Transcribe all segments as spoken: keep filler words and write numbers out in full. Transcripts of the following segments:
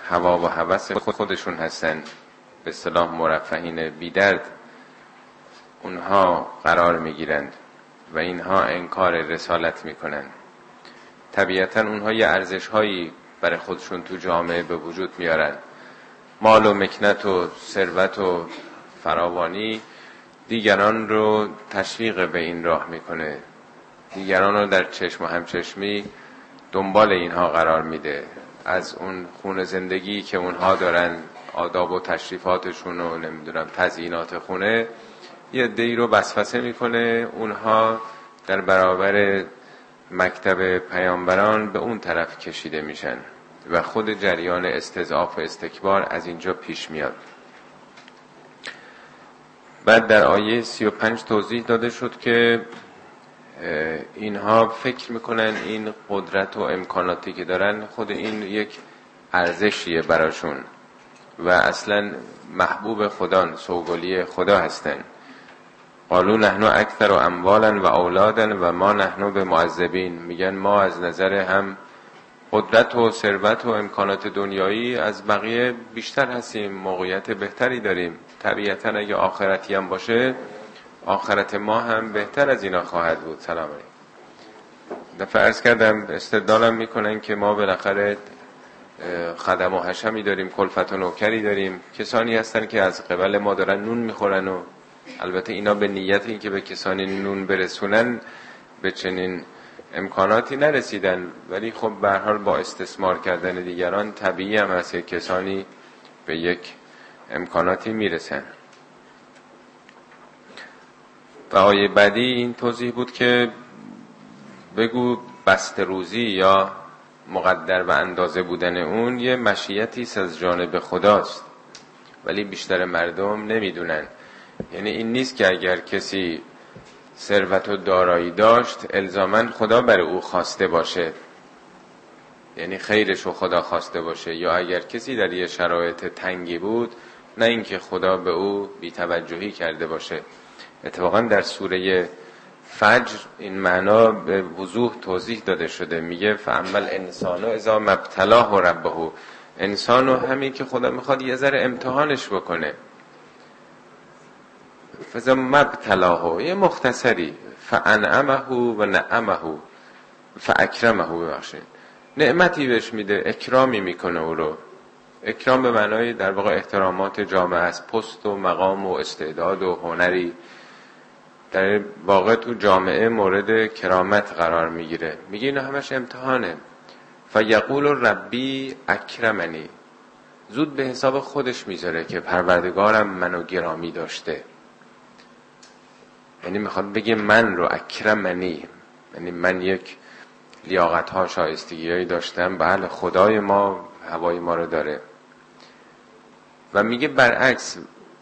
هوا و هوس خودشون هستن، به اصطلاح مرفهین بی‌درد، اونها قرار میگیرند و اینها انکار رسالت میکنن. طبیعتا اونها یه ارزش‌هایی برای خودشون تو جامعه به وجود میارن. مال و مکنت و ثروت و فراوانی دیگران رو تشویق به این راه میکنه، دیگران رو در چشم و همچشمی دنبال اینها قرار میده. از اون خونه زندگی که اونها دارن، آداب و تشریفاتشون و نمیدونم تزیینات خونه، یه عده‌ای رو وسوسه میکنه، اونها در برابر مکتب پیامبران به اون طرف کشیده میشن و خود جریان استضعاف و استکبار از اینجا پیش میاد. بعد در آیه سی و پنج توضیح داده شد که اینها فکر میکنن این قدرت و امکاناتی که دارن خود این یک ارزشیه براشون و اصلا محبوب خدا، سوگلی خدا هستن. قالوا نحن اکثر اموالا و اولادا و ما نحن بمعذبین. میگن ما از نظر هم قدرت و ثروت و امکانات دنیایی از بقیه بیشتر هستیم، موقعیت بهتری داریم. طبیعتا اگه آخرتی هم باشه، آخرت ما هم بهتر از اینا خواهد بود. سلام علیکم. دفعه عرض کردم استدلالم میکنن که ما بالاخره خدم و حشمی داریم، کلفت و نوکری داریم، کسانی هستن که از قبل ما دارن نون میخورن و البته اینا به نیت این که به کسانی نون برسونن به چنین امکاناتی نرسیدن، ولی خب به هر حال با استثمار کردن دیگران طبیعی هم هست که کسانی به یک امکاناتی میرسن. و آیه بعدی این توضیح بود که بگو بسته روزی یا مقدر و اندازه بودن اون یه مشیتی از جانب خداست، ولی بیشتر مردم نمیدونن. یعنی این نیست که اگر کسی ثروت و دارایی داشت الزاماً خدا برای او خواسته باشه، یعنی خیرش رو خدا خواسته باشه، یا اگر کسی در یه شرایط تنگی بود نه اینکه خدا به او بی‌توجهی کرده باشه. اتفاقاً در سوره فجر این معنا به وضوح توضیح داده شده. میگه فاما الانسان اذا ما ابتلاه ربه، انسانو همین که خدا میخواد یه ذره امتحانش بکنه، فاذا ما ابتلاه یه مختصری فانعمه و نعمه فاکرمه، ببخشید نعمتی بهش میده، اکرامی میکنه او رو. اکرام به معنای در واقع احترامات جامعه است، پست و مقام و استعداد و هنری در واقع تو جامعه مورد کرامت قرار میگیره. میگه اینا همش امتحانه. فیقول ربی اکرمنی، زود به حساب خودش میذاره که پروردگارم منو گرامی داشته، یعنی میخواد بگه من رو اکرمنی، یعنی من یک لیاقت ها شایستگی هایی داشتم، بله خدای ما هوای ما رو داره. و میگه برعکس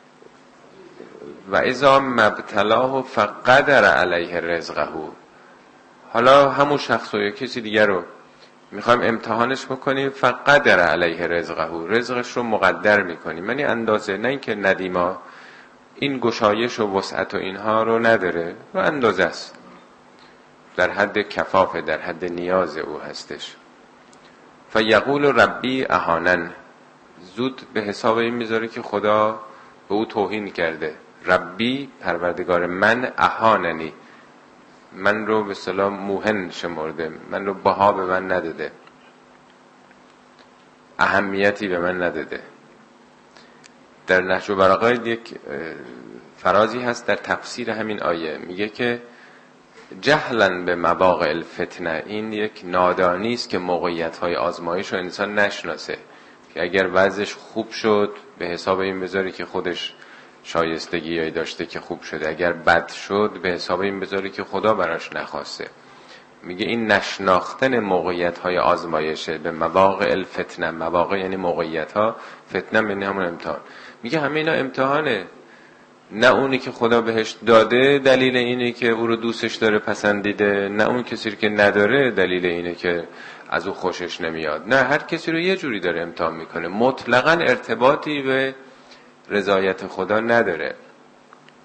و اذا مبتلاه فقدر علیه رزقه، حالا همون شخص و یا کسی دیگر رو میخوایم امتحانش بکنیم، فقدر علیه رزقه، رزقش رو مقدر میکنیم، یعنی اندازه، نه اینکه ندیما این گشایش و وسعت و اینها رو نداره، رو اندازه است، در حد کفافه، در حد نیاز او هستش. فیقول ربی اهانن، زود به حساب این میذاره که خدا به او توهین کرده. ربی پروردگار من، اهاننی من رو به اصطلاح موهن شمرده، من رو بها به من نداده، اهمیتی به من نداده. در نهج البلاغه یک فرازی هست در تفسیر همین آیه، میگه که جهلا به مواقع الفتنه، این یک نادانی است که موقعیت های آزمایش رو انسان نشناسه، که اگر وضعش خوب شد به حساب این بذاری که خودش شایستگی داشته که خوب شده، اگر بد شد به حساب این بذاری که خدا براش نخواسته. میگه این نشناختن موقعیت های آزمایشه، به مواقع الفتنه، مواقع یعنی موقعیت ها، فتنه یعنی همون امتحان. میگه همه اینا امتحانه، نه اونی که خدا بهش داده دلیل اینه که او رو دوستش داره پسندیده، نه اون کسی که نداره دلیل اینه که از او خوشش نمیاد، نه هر کسی رو یه جوری داره امتحان میکنه، مطلقاً ارتباطی به رضایت خدا نداره.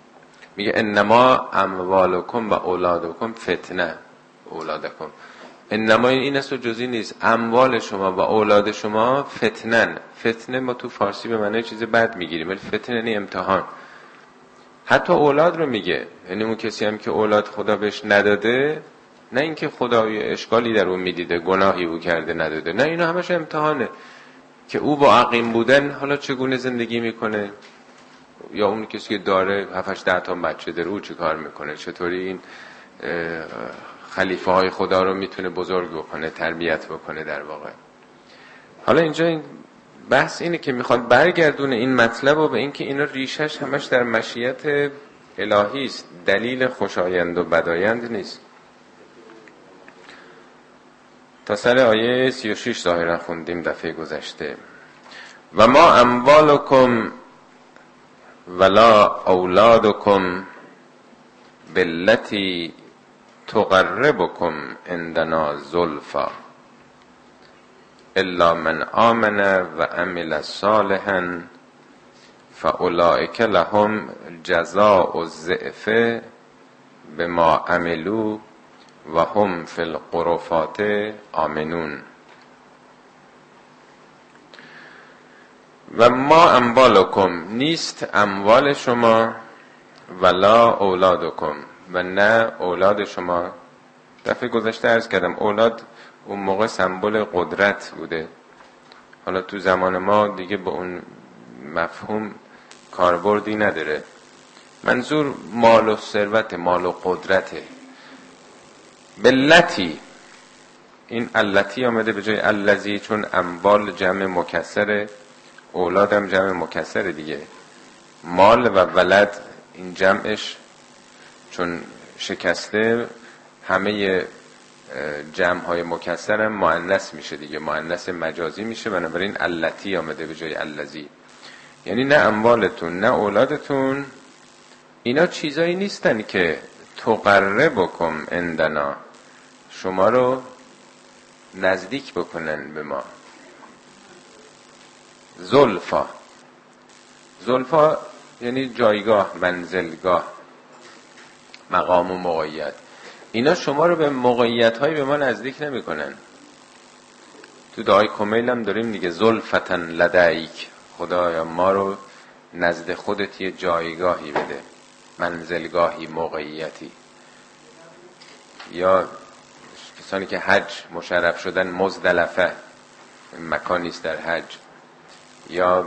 میگه انما اموالکم و اولادکم فتنه، اولادکم انما این است و جزئی نیست. اموال شما و اولاد شما فتنن. فتنه ما تو فارسی به معنی چیز بد میگیریم، ولی فتنه یعنی امتحان. حتی اولاد رو میگه، یعنی اون کسی هم که اولاد خدا بهش نداده، نه اینکه خدا یه اشکالی در اون میدیده، گناهی او کرده نداده، نه، اینا همش امتحانه که او با عقیم بودن حالا چگونه زندگی میکنه، یا اون کسی که داره هفتش ده تا بچه داره او چه کار میکنه، چطوری این خلیفه های خدا رو میتونه بزرگ بکنه، تربیت بکنه در واقع. حالا اینجا این بحث اینه که میخواد برگردونه این مطلب رو به این که اینا ریشش همش در مشیت الهی است، دلیل خوشایند و بدایند نیست. تا سر آیه سی و شش ظاهرا خوندیم دفعه گذشته. و ما اموالکم ولا اولادکم باللتی تقربکم عندنا زلفا الا من آمن و عمل صالحا فاولئک لهم جزاء الضعف بما عملوا و هم فی الغرفات آمنون. و ما اموالکم، نیست اموال شما، ولا اولادکم، و نه اولاد شما. دفعه گذشته عرض کردم اولاد اون موقع سمبل قدرت بوده، حالا تو زمان ما دیگه به اون مفهوم کاربردی نداره. منظور مال و ثروت، مال و قدرته. بلتی، این التی آمده به جای الذی، چون اموال جمع مکسره، اولادم جمع مکسره دیگه. مال و ولد این جمعش چون شکسته همه جمع های مکسر هم مؤنث میشه دیگه، مؤنث مجازی میشه، بنابراین التی آمده به جای الذی. یعنی نه اموالتون نه اولادتون اینا چیزایی نیستن که تقربکم عندنا، شما رو نزدیک بکنن به ما. زلفا، زلفا یعنی جایگاه، منزلگاه، مقام و موقعیت. اینا شما رو به موقعیت های به ما نزدیک نمی کنن. تو دعای کمیل هم داریم دیگه، زلفتن لدیک، خدایا ما رو نزد خودت یه جایگاهی بده، منزلگاهی، موقعیتی. یا کسانی که حج مشرف شدن، مزدلفه مکانیست در حج. یا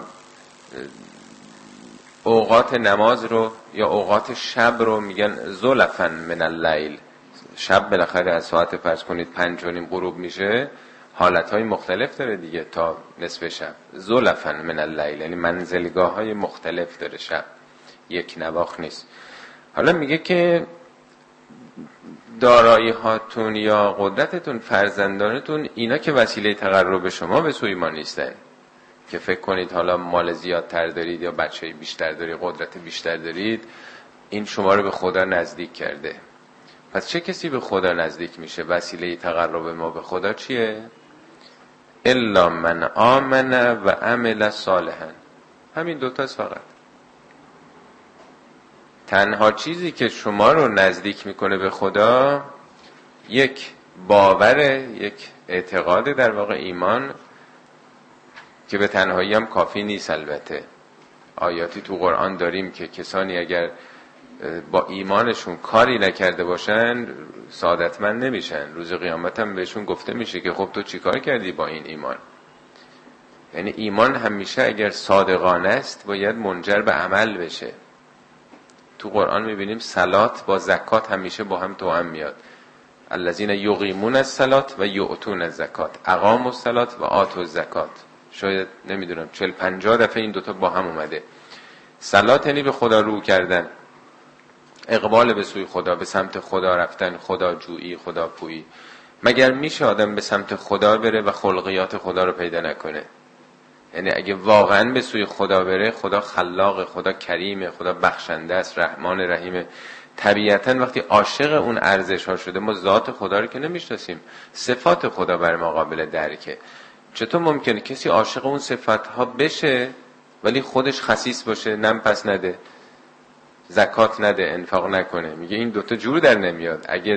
اوقات نماز رو یا اوقات شب رو میگن زلفن من اللیل. شب بالاخره از ساعت فرض کنید پنج و نیم غروب میشه، حالتهای مختلف داره دیگه تا نصف شب. زلفن من اللیل یعنی منزلگاه های مختلف داره شب، یک نواخت نیست. حالا میگه که دارایی هاتون یا قدرتتون، فرزندانتون، اینا که وسیله تقرب شما به سوی ما نیستن که فکر کنید حالا مال زیادتر دارید یا بچه بیشتر دارید، قدرت بیشتر دارید، این شما رو به خدا نزدیک کرده. پس چه کسی به خدا نزدیک میشه؟ وسیله تقرب ما به خدا چیه؟ الا من آمن و عمل صالحا. همین دوتاست فقط. تنها چیزی که شما رو نزدیک میکنه به خدا یک باور، یک اعتقاد، در واقع ایمان، که به تنهایی هم کافی نیست. البته آیاتی تو قرآن داریم که کسانی اگر با ایمانشون کاری نکرده باشن سعادتمند نمیشن. روز قیامت هم بهشون گفته میشه که خب تو چی کار کردی با این ایمان. یعنی ایمان همیشه اگر صادقانه است باید منجر به عمل بشه. تو قرآن میبینیم صلات با زکات همیشه با هم توأم میاد. الذین یقیمون الصلاة و یؤتون الزکات، اقاموا الصلاة و آتوا الزکات. شاید نمیدونم چهل پنجاه دفعه این دوتا با هم اومده. صلات یعنی به خدا رو کردن، اقبال به سوی خدا، به سمت خدا رفتن، خدا جویی، خدا پویی. مگر میشه آدم به سمت خدا بره و خلقیات خدا رو پیدا نکنه؟ یعنی اگه واقعا به سوی خدا بره، خدا خلاق، خدا کریم، خدا بخشنده است، رحمان رحیم. طبیعتا وقتی عاشق اون ارزش ها شده، ما ذات خدا رو که نمیشناسیم، صفات خدا بر ما قابل درکه. چطور ممکنه کسی عاشق اون صفات ها بشه ولی خودش خسیس باشه، نم پس نده، زکات نده، انفاق نکنه؟ میگه این دوتا جور در نمیاد. اگه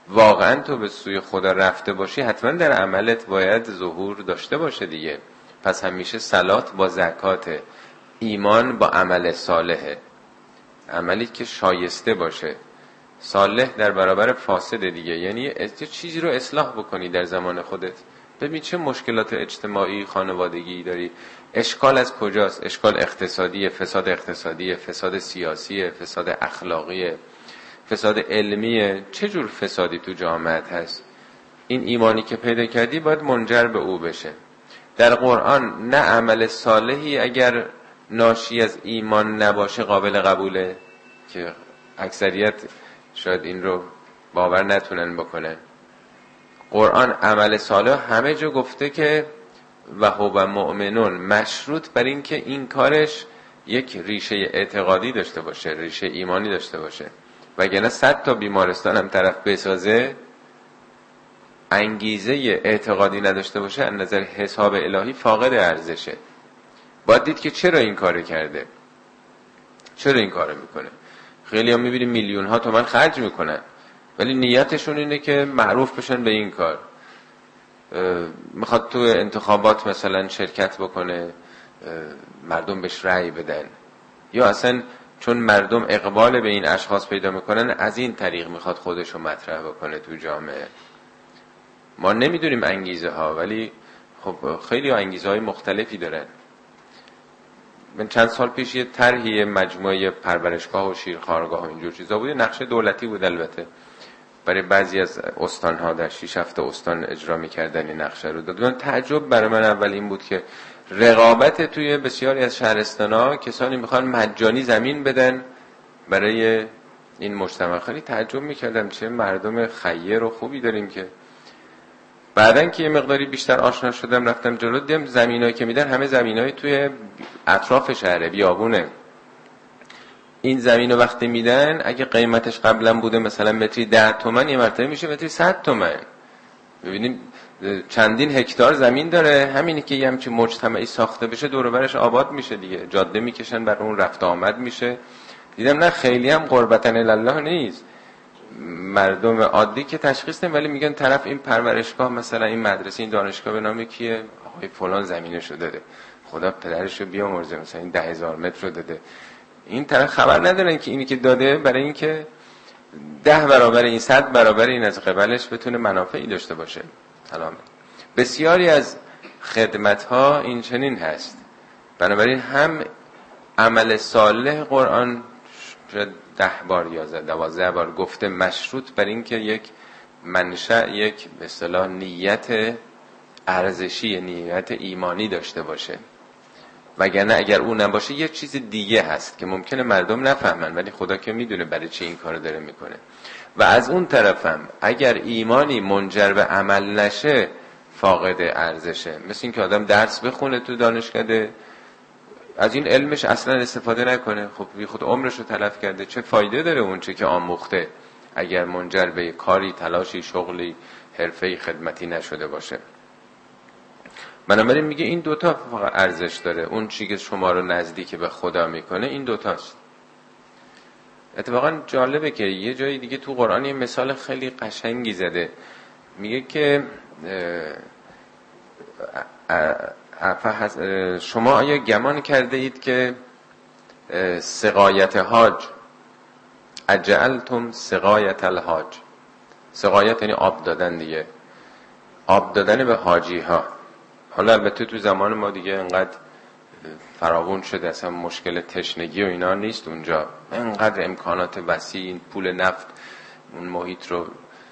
واقعا تو به سوی خدا رفته باشی حتما در عملت باید ظهور داشته باشه دیگه. پس همیشه صلات با زکات، ایمان با عمل صالحه، عملی که شایسته باشه. صالح در برابر فاسد دیگه، یعنی چیزی رو اصلاح بکنی در زمان خودت. ببین چه مشکلات اجتماعی خانوادگی داری، اشکال از کجاست؟ اشکال اقتصادی، فساد اقتصادی، فساد سیاسی، فساد اخلاقی، فساد علمی. چه جور فسادی تو جامعه هست؟ این ایمانی که پیدا کردی باید منجر به او بشه. در قرآن نه عمل صالحی اگر ناشی از ایمان نباشه قابل قبوله، که اکثریت شاید این رو باور نتونن بکنن. قرآن عمل صالح همه جا گفته که و هو مؤمنون، مشروط بر این که این کارش یک ریشه اعتقادی داشته باشه، ریشه ایمانی داشته باشه. وگرنه صد تا بیمارستان هم طرف بسازه، انگیزه اعتقادی نداشته باشه، از نظر حساب الهی فاقد ارزشه. باید دید که چرا این کار کرده، چرا این کار میکنه. خیلی هم میبینیم میلیون ها تومان خرج میکنن ولی نیتشون اینه که معروف بشن به این کار. میخواد تو انتخابات مثلا شرکت بکنه، مردم بهش رأی بدن، یا اصلا چون مردم اقبال به این اشخاص پیدا میکنن از این طریق میخواد خودشو مطرح بکنه تو جامعه. ما نمیدونیم انگیزه ها، ولی خب خیلی انگیزه های مختلفی دارن. من چند سال پیش یه طرحی مجموعه پرورشگاه و شیرخوارگاه و اینجور چیزا بود، نقشه دولتی بود البته، برای بعضی از استان‌ها در شش هفته استان اجرا می‌کردن این نقشه رو دادن. تعجب برای من اول این بود که رقابت توی بسیاری از شهرستان‌ها، کسانی میخوان مجانی زمین بدن برای این مجتمع. خیلی تعجب می‌کردم چه مردم خیر و خوبی داریم. که بعدن که یه مقداری بیشتر آشنا شدم رفتم جلو، دیدم زمینایی که میدن همه زمینای توی اطراف شهر، بیابونه. این زمینو وقتی میدن اگه قیمتش قبلا بوده مثلا متری ده تومن، یه مرتبه میشه متری صد تومن. ببینیم چندین هکتار زمین داره، همینی که یه همچین مجتمعی ساخته بشه دور و برش آباد میشه دیگه، جاده میکشن بر اون، رفت آمد میشه. دیدم نه خیلی هم قربتن الله نیست، مردم عادی که تشخیص نمیدن ولی میگن طرف این پرورشگاه مثلا این مدرسه این دانشگاه به نام کیه، آقای فلان زمینشو داده، خدا پدرشو بیامرزه، مثلا این ده هزار متر رو داده. این طرف خبر ندارن که اینی که داده برای این که ده برابر این، صد برابر این از قبلش بتونه منافعی داشته باشه. سلام. بسیاری از خدمت ها این چنین هست. بنابراین هم عمل صالح قرآن شاید ده بار یا دوازده بار گفته مشروط بر این که یک منشأ، یک به اصطلاح نیت ارزشی، نیت ایمانی داشته باشه. وگرنه اگر اون نباشه یه چیز دیگه هست که ممکنه مردم نفهمن، ولی خدا که میدونه برای چی این کارو داره میکنه. و از اون طرفم اگر ایمانی منجر به عمل نشه فاقد ارزشه. مثل این که آدم درس بخونه تو دانشکده، از این علمش اصلا استفاده نکنه، خب بی خود عمرشو تلف کرده. چه فایده داره اون چه که آموخته اگر منجر به کاری، تلاشی، شغلی، حرفه‌ای، خدمتی نشده باشه؟ بنابراین میگه این دوتا فقط ارزش داره، اون چیزی که شما رو نزدیک به خدا میکنه این دوتاست. اتفاقا جالبه که یه جای دیگه تو قرآن یه مثال خیلی قشنگی زده، میگه که شما آیا گمان کرده اید که سقایت حاج، اجعلتم سقایت الحاج، سقایت یعنی آب دادن دیگه، آب دادن به حاجی ها. حالا البته تو زمان ما دیگه انقدر فراوون شده، اصلا مشکل تشنگی و اینا نیست اونجا، انقدر امکانات وسیع، این پول نفت اون محیط رو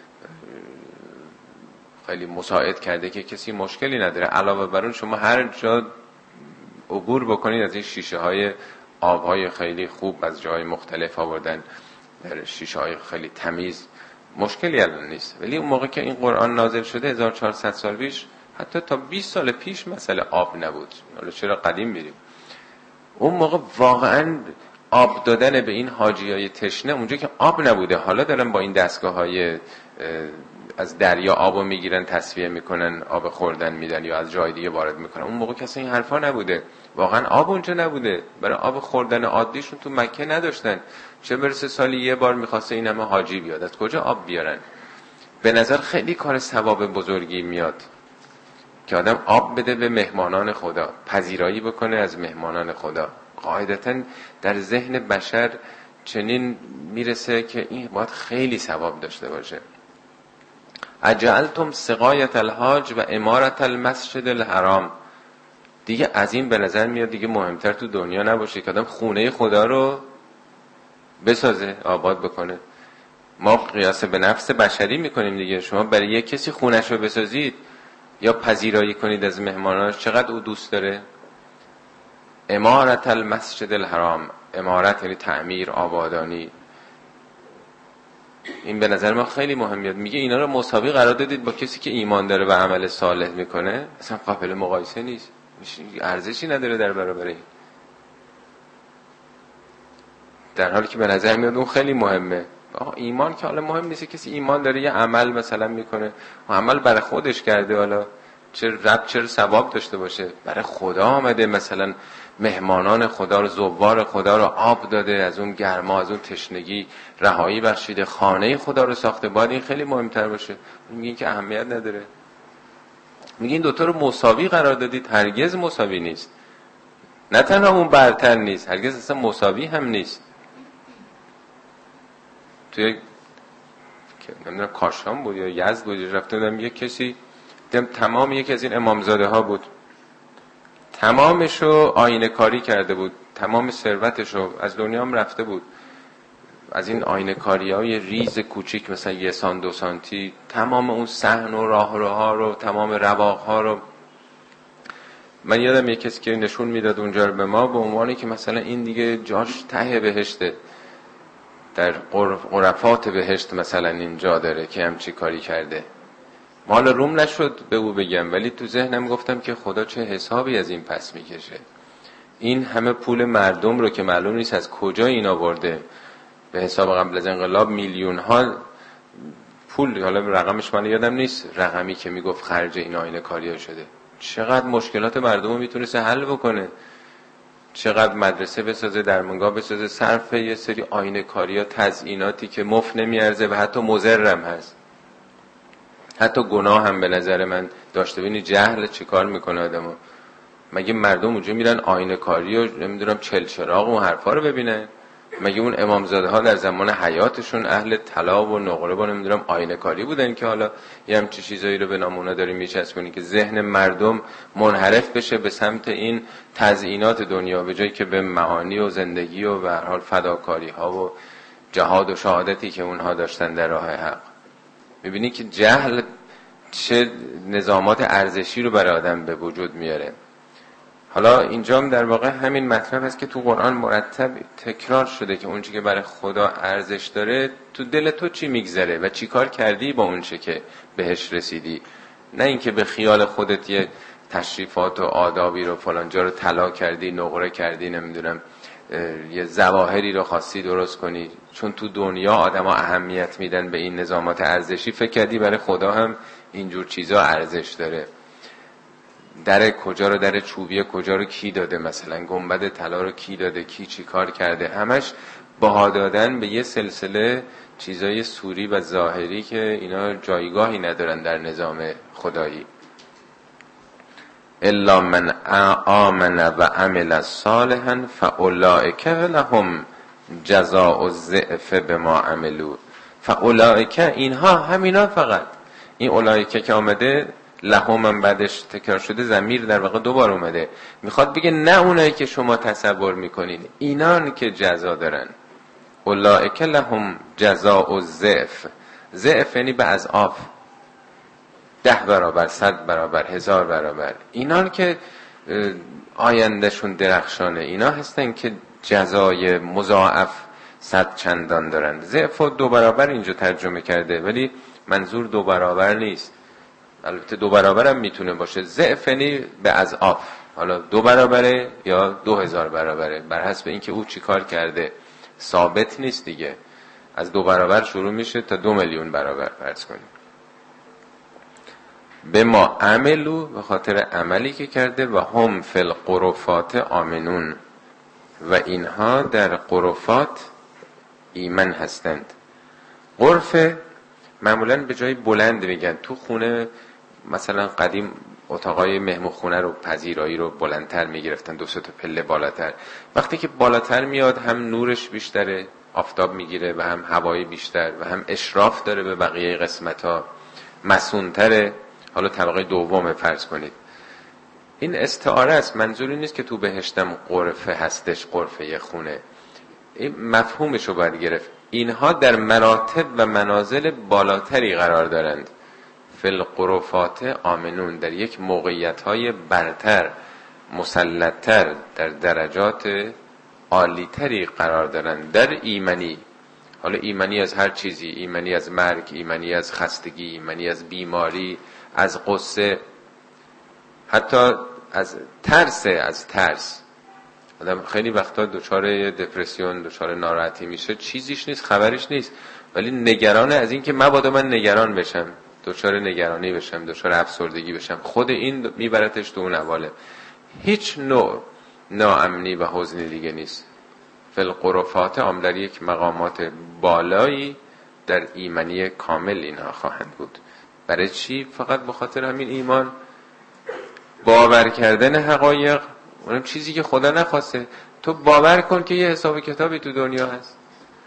خیلی مساعد کرده که کسی مشکلی نداره. علاوه بر اون شما هر جا عبور بکنید از این شیشه های آب های خیلی خوب از جای مختلف آوردن در شیشه های خیلی تمیز، مشکلی الان نیست. ولی اون موقع که این قرآن نازل شده هزار و چهارصد سال پیش، حتی تا بیست سال پیش مسئله آب نبود. حالا چرا قدیم میریم؟ اون موقع واقعا آب دادن به این حاجیای تشنه، اونجا که آب نبوده، حالا دارن با این دستگاه های از دریا آبو میگیرن، تصفیه میکنن، آب خوردن میدن یا از جای دیگه وارد میکنن. اون موقع کسی این حرفا نبوده، واقعا آب اونجا نبوده، برای آب خوردن عادیشون تو مکه نداشتن، چه برسه سالی یه بار میخواسته این همه حاجی بیاد، از کجا آب بیارن؟ به نظر خیلی کار ثواب بزرگی میاد که آدم آب بده به مهمانان خدا، پذیرایی بکنه از مهمانان خدا. قاعدتاً در ذهن بشر چنین میرسه که این باید خیلی ثواب داشته باشه. اجعلتم سقایت الحاج و امارت المسجد الحرام. دیگه از این به نظر میاد دیگه مهمتر تو دنیا نباشه که آدم خونه خدا رو بسازه، آباد بکنه. ما قیاس به نفس بشری میکنیم دیگه. شما برای یک کسی خونش رو بسازید یا پذیرایی کنید از مهمانانش، چقدر او دوست داره. امارت المسجد الحرام، امارت یعنی تعمیر، آبادانی. این به نظر ما خیلی مهم میاد. میگه اینا رو مساوی قرار دادید با کسی که ایمان داره و عمل صالح میکنه، اصلا قابل مقایسه نیست، ارزشی نداره در برابر این. در حالی که به نظر میاد اون خیلی مهمه. ایمان که حالا مهم نیست، کسی ایمان داره یه عمل مثلا میکنه و عمل برای خودش کرده، حالا چه رب چه ثواب داشته باشه، برای خدا آمده مثلا مهمانان خدا رو، زوار خدا رو آب داده، از اون گرما از اون تشنگی رهایی بخشیده، خانه خدا رو ساخته، باید این خیلی مهمتر باشه. میگین که اهمیت نداره. میگین دوتا رو مساوی قرار دادید، هرگز مساوی نیست. نه تنها اون برتر نیست، هرگز اصلا مساوی هم نیست. توی که نمیدونم کاشان بود یا یزد بود، رفته بودم یک کسی دیدم تمام یکی از این امامزاده ها بود، تمامشو آینه کاری کرده بود، تمام ثروتشو از دنیا هم رفته بود، از این آینه کاری های ریز کوچیک مثلا یه سان دو سانتی، تمام اون صحن و راهروها رو، تمام رواق ها رو. من یادم یک کسی که نشون میداد اونجا رو به ما به عنوانی که مثلا این دیگه جاش ته بهشته، در غرفات بهشت مثلا اینجا داره که همچی کاری کرده. مال روم نشد به او بگم، ولی تو ذهنم گفتم که خدا چه حسابی از این پس میکشه. این همه پول مردم رو که معلوم نیست از کجا این آورده، به حساب قبل از انقلاب میلیون ها پول، حالا رقمش من یادم نیست، رقمی که میگفت خرج این آینه کاری شده. چقدر مشکلات مردم رو میتونست حل بکنه، چقدر مدرسه بسازه، درمانگاه بسازه، صرف یه سری آینه کاری ها، تزییناتی که مفت نمیارزه و حتی مضر هم هست، حتی گناه هم به نظر من داشته. بینی جهل چیکار میکنه آدمو. مگه مردم اونجا میرن آینه کاری و نمیدونم چل چراغ و حرفا رو ببینن؟ مگه اون امامزاده ها در زمان حیاتشون اهل طلا و نقره و نمیدونم آینه کاری بودن که حالا یه همچی چیزایی رو به نامونا داریم میچسبونی که ذهن مردم منحرف بشه به سمت این تزیینات دنیا، به جایی که به معانی و زندگی و به هر حال فداکاری ها و جهاد و شهادتی که اونها داشتن در راه حق. میبینی که جهل چه نظامات ارزشی رو برای آدم به وجود میاره. حالا اینجا هم در واقع همین مطلب هست که تو قرآن مرتب تکرار شده که اونچه که برای خدا ارزش داره تو دل تو چی میگذره و چی کار کردی با اونچه که بهش رسیدی. نه اینکه به خیال خودت یه تشریفات و آدابی رو فلانجا رو طلا کردی، نقره کردی، نمیدونم یه ظواهری رو خواستی درست کنی چون تو دنیا آدم ها اهمیت میدن به این نظامات ارزشی، فکر کردی برای خدا هم اینجور چیزا ارزش داره. در کجا رو، در چوبی کجا رو کی داده، مثلا گنبد طلا رو کی داده، کی چی کار کرده، همش بها دادن به یه سلسله چیزای سوری و ظاهری که اینا جایگاهی ندارن در نظام خدایی. الا من آمن و عمل صالحا فاولئک لهم جزاء الضعف بما عملوا. فاولئک، اینها، همینا، فقط این اولئک که آمده لهم هم بعدش تکرار شده، ضمیر در واقع دوبار اومده، میخواد بگه نه اونایی که شما تصور میکنین، اینان که جزا دارن. اولئک لهم جزاء الضعف. ضعف یعنی به اضعاف، ده برابر، صد برابر، هزار برابر. اینان که آیندهشون درخشانه، اینا هستن که جزای مضاعف صد چندان دارن. ضعف و دو برابر اینجا ترجمه کرده، ولی منظور دو برابر نیست. البته دو برابر هم میتونه باشه. ضعف یعنی به اضعاف، حالا دو برابره یا دو هزار برابره، بر حسب اینکه او چی کار کرده. ثابت نیست دیگه، از دو برابر شروع میشه تا دو میلیون برابر فرض کنیم. به ما عملو، به خاطر عملی که کرده، و هم فی الغرفات آمنون، و اینها در غرفات ایمن هستند. غرفه معمولا به جای بلند میگن. تو خونه مثلا قدیم اتاقای مهمون خونه رو، پذیرایی رو بلندتر میگرفتن، دو سه تا پله بالاتر. وقتی که بالاتر میاد هم نورش بیشتره، آفتاب میگیره، و هم هوایی بیشتر، و هم اشراف داره به بقیه قسمت‌ها، مسون‌تره. حالا طبقه دوم فرض کنید. این استعاره است، منظوری نیست که تو بهشتم غرفه هستش، غرفه خونه. این مفهومش رو باید گرفت. اینها در مراتب و منازل بالاتری قرار دارند. فی الغرفات آمنون، در یک موقعیت‌های برتر، مسلط‌تر، در درجات عالی‌تری قرار دارند در ایمنی. حالا ایمنی از هر چیزی، ایمنی از مرگ، ایمنی از خستگی، ایمنی از بیماری، از غصه، حتی از ترس. از ترس آدم خیلی وقتا دچار دپرسیون، دچار ناراحتی میشه، چیزیش نیست، خبرش نیست، ولی نگرانه از این که مبادا من نگران بشم، دچار نگرانی بشم، دچار افسردگی بشم. خود این میبرتش تو اون حواله. هیچ نوع ناامنی و حزنی دیگه نیست. فی الغرفات آم، در یک مقامات بالایی در ایمنی کامل اینها خواهند بود. برای چی؟ فقط به خاطر همین ایمان، باور کردن حقایق، اونم چیزی که خدا نخواسته. تو باور کن که یه حساب کتابی تو دنیا هست،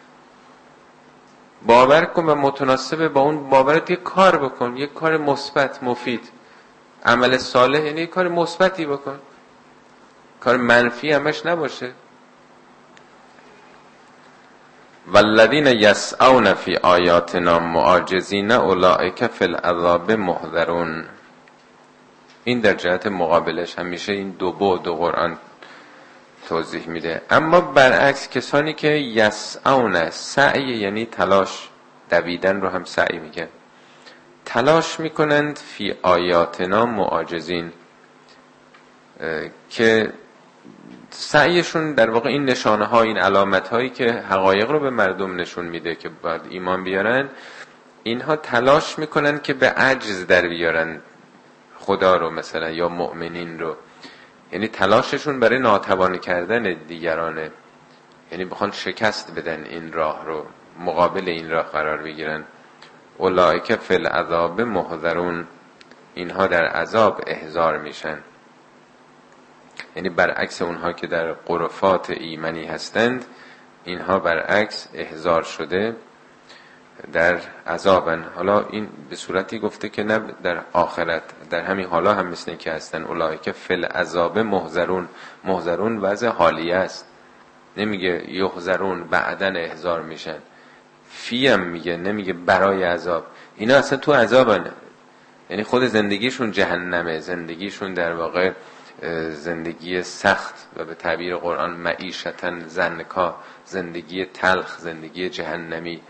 باور کن و متناسب با اون باورت یک کار بکن، یک کار مثبت مفید. عمل صالح یعنی یک کار مثبتی بکن، کار منفی همش نباشه. والذین یسعون فی آیاتنا معاجزین اولئک فی العذاب محضرون. این در جهت مقابلش همیشه این دو بعد دو قرآن توضیح میده. اما برعکس کسانی که یسعون، سعی یعنی تلاش، دویدن رو هم سعی میگن، تلاش میکنند فی آیاتنا معاجزین، که سعیشون در واقع این نشانه ها، این علامت هایی که حقایق رو به مردم نشون میده که باید ایمان بیارن، اینها تلاش میکنن که به عجز در بیارن خدا رو مثلا، یا مؤمنین رو. یعنی تلاششون برای ناتوان کردن دیگرانه، یعنی بخوان شکست بدن این راه رو، مقابل این راه قرار بگیرن. اولئک فی العذاب محضرون، اینها در عذاب احضار میشن. یعنی برعکس اونها که در غرفات ایمنی هستند، اینها برعکس احضار شده در عذابن. حالا این به صورتی گفته که نه در آخرت، در همین حالا هم مثل این که هستن. اولئک فی العذاب محضرون، محضرون وضع حالیه است، نمیگه یحضرون بعدن احضار میشن. فی هم میگه، نمیگه برای عذاب. اینا اصلا تو عذابن، یعنی خود زندگیشون جهنمه، زندگیشون در واقع زندگی سخت و به تعبیر قرآن معیشتن زنکا، زندگی تلخ، زندگی جهنمی.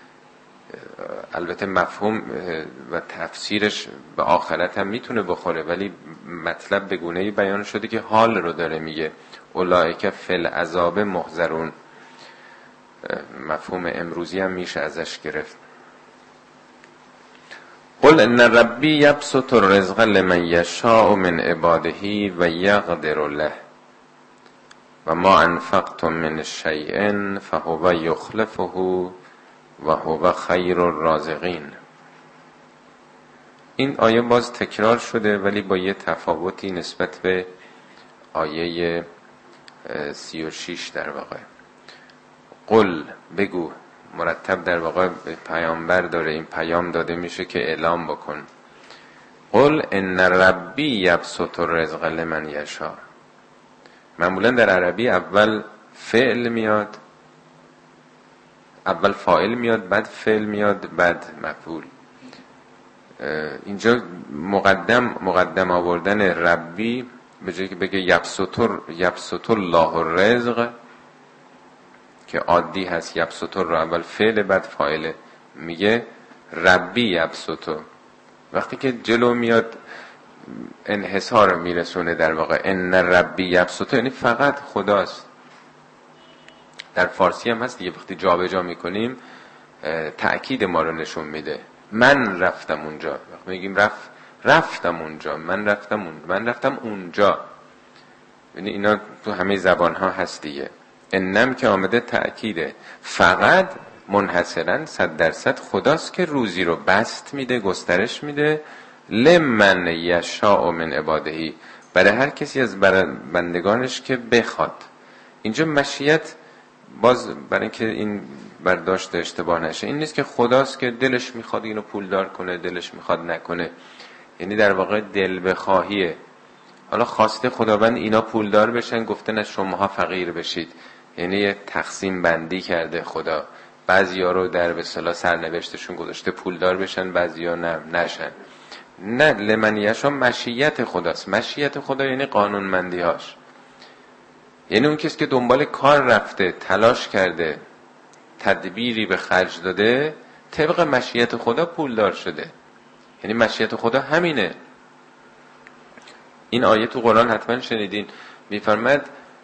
البته مفهوم و تفسیرش به آخرت هم میتونه بخوره، ولی مطلب به گونه‌ای بیان شده که حال رو داره میگه. اولئک فی العذاب محضرون، مفهوم امروزی هم میشه ازش گرفت. قل ان ربی یبسط الرزق لمن یشاء من عباده و یقدر له و ما انفقتم من شیء فهو یخلفه و هو خیر الرازقین. این آیه باز تکرار شده، ولی با یه تفاوتی نسبت به آیه سی و شش. در واقع قل، بگو، مرتب در واقع به پیامبر داره این پیام داده میشه که اعلام بکن. قل ان ربی یبسط الرزق لمن یشاء. معمولا در عربی اول فعل میاد، اول فاعل میاد، بعد فعل میاد، بعد مفعول. اینجا مقدم مقدم آوردن ربی، به جایی که بگه یبسط یبسط الله الرزق که عادی هست، یبسط رو اول فعل بعد فاعل، میگه ربی یبسط. وقتی که جلو میاد انحصار میرسونه در واقع. ان ربی یبسط یعنی فقط خداست. در فارسی هم هست دیگه، وقتی جا به جا میکنیم تأکید ما رو نشون میده. من رفتم اونجا، وقتی میگیم رفت رفتم اونجا، من رفتم اون من رفتم اونجا، یعنی اینا تو همه زبان ها هست دیگه. انم که آمده تأکیده، فقط منحصرا صد درصد خداست که روزی رو بست میده، گسترش میده، لمن یشاء من عبادهی، برای هر کسی از بندگانش که بخواد. اینجا مشیت باز برای اینکه این برداشت اشتباه نشه، این نیست که خداست که دلش میخواد اینو پولدار کنه، دلش میخواد نکنه. یعنی در واقع دل بخواهیه. حالا خواسته خداوند اینا پولدار بشن، گفته نه شماها فقیر بشید. یعنی یه تقسیم بندی کرده خدا، بعضیا رو در به اصطلاح سرنوشتشون گذاشته پولدار بشن، بعضیا نه نشن. نه، لمن یشاء مشیت خداست. مشیت خدا یعنی قانونمندی هاش، یعنی اون کسی که دنبال کار رفته، تلاش کرده، تدبیری به خرج داده، طبق مشیت خدا پولدار شده. یعنی مشیت خدا همینه. این آیه تو قرآن حتما شنیدین، میفرماید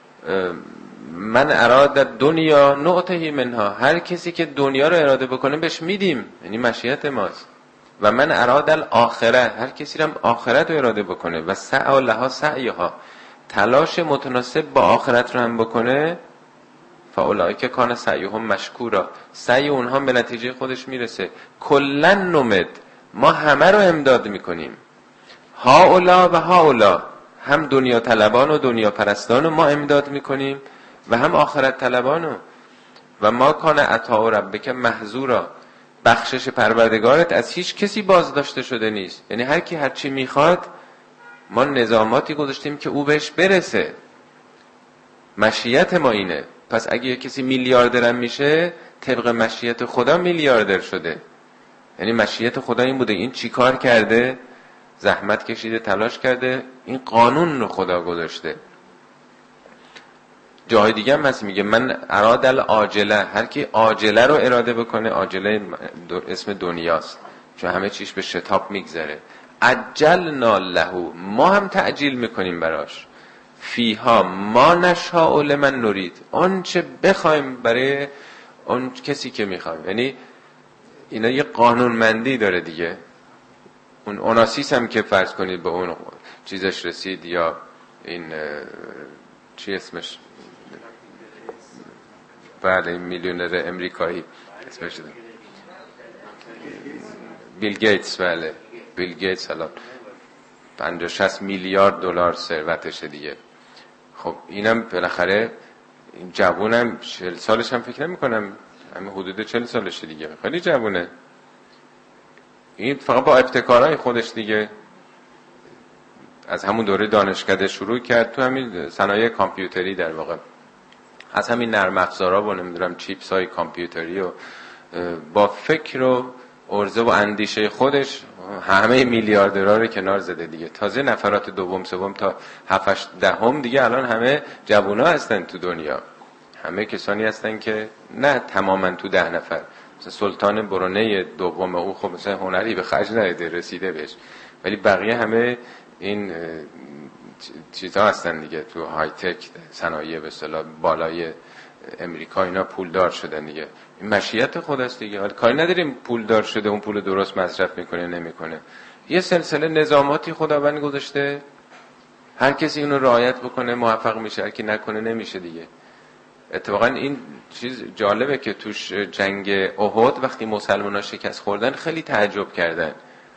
من اراد دنیا نعطیه منها، هر کسی که دنیا رو اراده بکنه بهش میدیم، یعنی مشیت ماست. و من اراد الاخره، هر کسی هم آخرت رو اراده بکنه، و سعی لها سعیها، تلاش متناسب با آخرت رو هم بکنه، فاولئک کان سعیهم مشکورا، سعی اونها به نتیجه خودش میرسه. کلن نمد، ما همه رو امداد میکنیم، هاولا و هاولا، هم دنیا طلبان و دنیا پرستان رو ما امداد میکنیم و هم آخرت طلبانو. و ما کان عطا ربک محظورا، بخشش پروردگارت از هیچ کسی بازداشته شده نیست. یعنی هر کی هر چی میخواد، ما نظاماتی گذاشتیم که او بهش برسه. مشیت ما اینه. پس اگه یه کسی میلیاردرم میشه، طبق مشیت خدا میلیاردر شده. یعنی مشیت خدا این بوده، این چی کار کرده، زحمت کشیده، تلاش کرده، این قانون رو خدا گذاشته. جای دیگه هم هست میگه من اراد العاجله، هر کی عاجله رو اراده بکنه، عاجله اسم دنیاست چون همه چیش به شتاب میگذره، عجلنا له، ما هم تعجیل میکنیم براش، فیها ما نشاء لمن نرید، آن چه بخوایم برای اون کسی که میخوایم. یعنی اینا یه قانونمندی داره دیگه. اون اوناسیس هم که فرض کنید به اون چیزش رسید، یا این چی اسمش، بله این میلیونر امریکایی اسمش شده بیل گیتس، بله بیل گیتس الان پنجاه شصت میلیارد دلار ثروتشه دیگه. خب اینم بالاخره این جوونم چهل سالش هم فکر نمی کنم، همین حدود چهل سالشه دیگه، خیلی جوونه. این فقط با ابتکارهای خودش دیگه از همون دوره دانشکده شروع کرد، تو همین صنایع کامپیوتری در واقع، از همین نرم افزارا و نمیدونم چیپس های کامپیوتری و با فکر و عرضه و اندیشه خودش همه میلیاردرها رو کنار زده دیگه. تازه نفرات دوم سوم تا هفت دهم دیگه الان همه جوونا هستن تو دنیا، همه کسانی هستن که نه تماما تو ده نفر. مثلا سلطان برونه دوم او خب مثلا هنری به خرج نداده، رسیده بهش، ولی بقیه همه این چیزها هستن دیگه، تو های تک صنایع به اصطلاح بالای امریکا اینا پولدار شدن دیگه. این مشیت خداست دیگه. حالا کاری نداریم پولدار شده اون پول درست مصرف میکنه نمیکنه، یه سلسله نظاماتی خداوند گذاشته، هر کسی اونو رعایت بکنه موفق میشه، هر کی نکنه نمیشه دیگه. اتفاقا این چیز جالبه که توش جنگ احد وقتی مسلمان‌ها شکست خوردن خیلی تعجب کردن،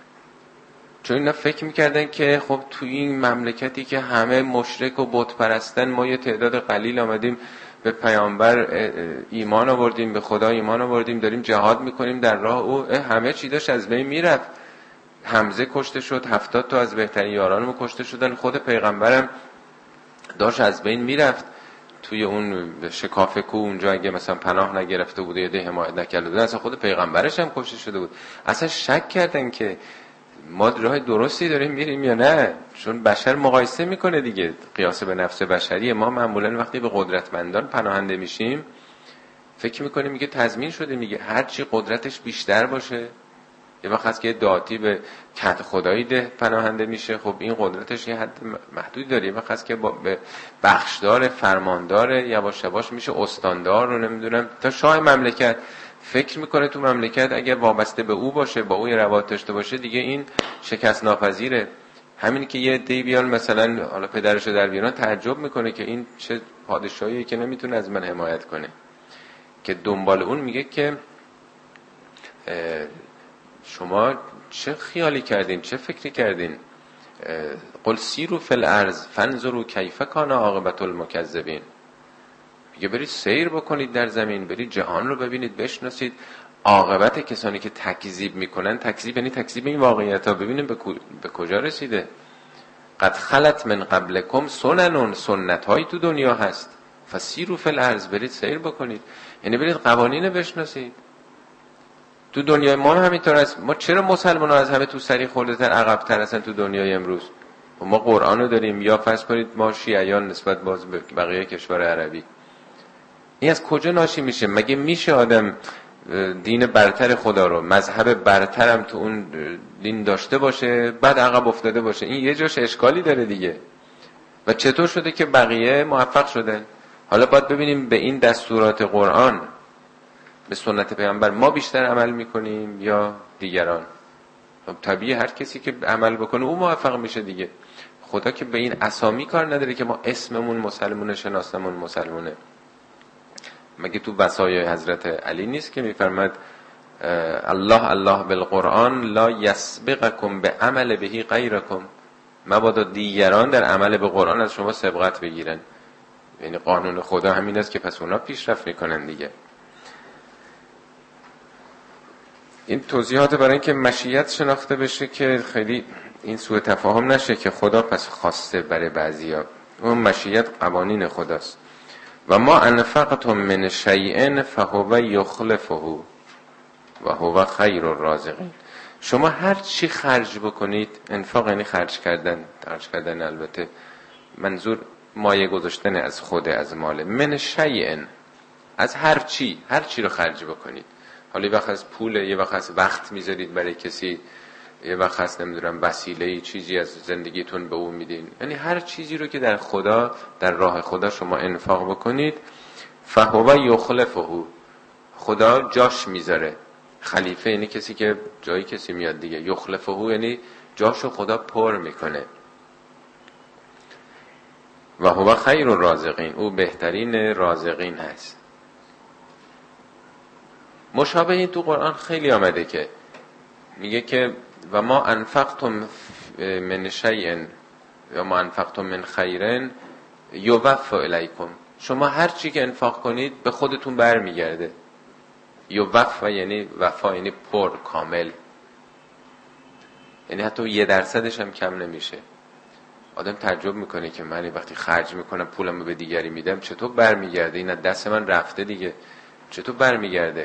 چون اینا فکر میکردن که خب توی این مملکتی که همه مشرک و بت پرستن، ما یه تعداد قلیل آمدیم به پیامبر ایمان آوردیم، به خدا ایمان آوردیم، داریم جهاد میکنیم در راه او، همه چی داشت از بین میرفت. حمزه کشته شد، هفتاد تا از بهترین یارانمون کشته شدن، خود پیغمبرم داشت از بین میرفت توی اون شکاف کو اونجا، اگه مثلا پناه نگرفته بود، یه ده حمایت نکرده بود، اصلا خود پیغمبرش هم کشته شده بود. اصلا شک کردن که ما راه درستی داریم میریم یا نه، چون بشر مقایسه میکنه دیگه، قیاس به نفس بشری. ما معمولا وقتی به قدرتمندان پناهنده میشیم فکر میکنیم میگه تضمین شده، میگه هر چی قدرتش بیشتر باشه. یه وقت هست که داعی به کت خدایی ده پناهنده میشه، خب این قدرتش یه حد محدودی داره. یه وقت هست که به بخشدار، فرماندار، یواش یواش میشه استاندار رو نمیدونم تا شاه مملکت. فکر میکنه تو مملکت اگر وابسته به او باشه، با او روابط داشته باشه، دیگه این شکست ناپذیره. همین که یه دی بیان مثلا حالا پدرشو در بیارن، تعجب میکنه که این چه پادشاهیه که نمیتونه از من حمایت کنه، که دنبال اون میگه که شما چه خیالی کردین، چه فکری کردین؟ قل سیروا فی الارض فانظروا کیف کان عاقبة المکذبین. میگه برید سیر بکنید در زمین، برید جهان رو ببینید، بشناسید عاقبت کسانی که تکذیب میکنن. تکذیب یعنی تکذیب این واقعیت ها. ببینیم به کجا رسیده. قد خلت من قبلکم سنن، سنت هایی تو دنیا هست. فسیروا فی الارض، برید سیر بکنید، یعنی برید قوانین بشناسید. تو دنیای ما هم همینطور است. ما چرا مسلمان ها از همه تو سری خورده تر عقب تر هستن تو دنیای امروز؟ ما قرآن رو داریم، یا فرض کنید ما شیعیان نسبت باز به بقیه کشور عربی. این از کجا ناشی میشه؟ مگه میشه آدم دین برتر خدا رو، مذهب برترم تو اون دین داشته باشه بعد عقب افتاده باشه؟ این یه جاش اشکالی داره دیگه. و چطور شده که بقیه موفق شدن؟ حالا باید ببینیم به این دستورات قرآن، به سنت پیامبر ما بیشتر عمل میکنیم یا دیگران؟ طبیعی هر کسی که عمل بکنه او موفق میشه دیگه. خدا که به این اسامی کار نداره که ما اسممون مسلمونه، شناسمون مسلمونه. مگه تو وصایای حضرت علی نیست که میفرماد الله الله بالقرآن لا یسبقکم به عمل بهی غیرکم، مبادا دیگران در عمل به قرآن از شما سبقت بگیرن. یعنی قانون خدا همین است که پس اونا پیشرفت میکنن دیگه. این توضیحات برای اینکه مشیت شناخته بشه که خیلی این سوء تفاهم نشه که خدا پس خواسته برای بعضیا. اون مشیت قوانین خداست. و ما انفقتم من شیء فهو یخلفه و هو خیر الرازقین. شما هر چی خرج بکنید، انفاق یعنی خرج کردن، خرج کردن البته منظور مایه گذاشتن از خود، از مال. من شیء، از هر چی، هر چی رو خرج بکنید. حالا یه وقت از پول، یه وقت از وقت میذارید برای کسی، یه وقت هست نمیدونم وسیله چیزی از زندگیتون به اون میدین. یعنی هر چیزی رو که در خدا، در راه خدا شما انفاق بکنید، فهو یخلفه، خدا جاش میذاره. خلیفه یعنی کسی که جای کسی میاد دیگه. یخلفه یعنی جاشو خدا پر میکنه. و هو خیر الرازقین، او بهترین رازقین هست. مشابه این تو قرآن خیلی آمده که میگه که و ما انفقتم من شیء و ما انفقتم من خیر یوفى الیکم. شما هر چی که انفاق کنید به خودتون برمیگرده. یوفى یعنی وفا، یعنی پر، کامل، یعنی حتی یه درصدش هم کم نمیشه. آدم تعجب میکنه که من وقتی خرج میکنم پولمو به دیگری میدم چطور برمیگرده؟ این دست من رفته دیگه، چطور برمیگرده؟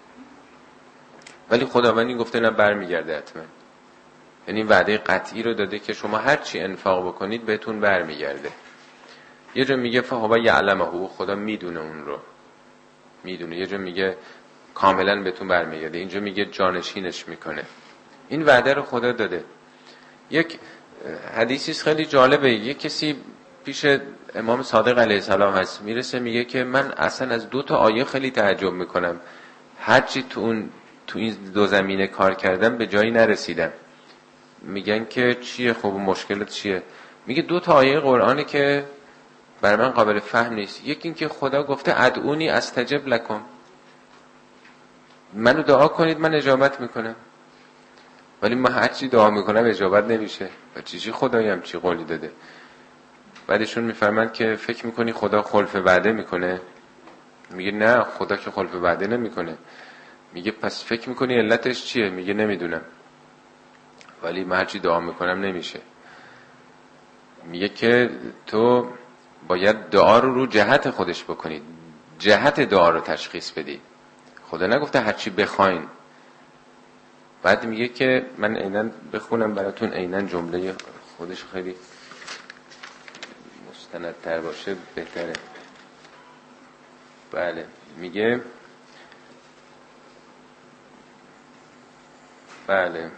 ولی خداوند گفته نه برمیگرده حتما. یعنی وعده قطعی رو داده که شما هر چی انفاق بکنید بهتون برمیگرده. یه جا میگه فهو یعلمه، خدا میدونه اون رو، میدونه. یه جا میگه کاملا بهتون برمیگرده، اینجا میگه جانشینش میکنه. این وعده رو خدا داده. یک حدیثی خیلی جالبه. یک کسی پیش امام صادق علیه السلام هست، میرسه میگه که من اصلا از دو تا آیه خیلی تعجب میکنم، هرچی تو اون تو این دو زمینه کار کردم به جایی نرسیدم. میگن که چیه؟ خب مشکلت چیه؟ میگه دو تا آیه قرآنه که برای من قابل فهم نیست. یکی این که خدا گفته ادعونی استجب لکم، منو دعا کنید من اجابت میکنم، ولی من هر چی دعا میکنم اجابت نمیشه. و چی چی خدایی هم چی قولی داده؟ بعدشون میفرمند که فکر میکنی خدا خلف وعده میکنه؟ میگه نه، خدا که خلف وعده نمیکنه. میگه پس فکر میکنی علتش چیه؟ میگه نمیدونم، ولی من هرچی دعا میکنم نمیشه. میگه که تو باید دعا رو رو جهت خودش بکنید، جهت دعا رو تشخیص بدی. خدا نگفته هرچی بخواین. بعد میگه که من عیناً بخونم براتون، عیناً جمله خودش خیلی مستندتر باشه بهتره. بله میگه بله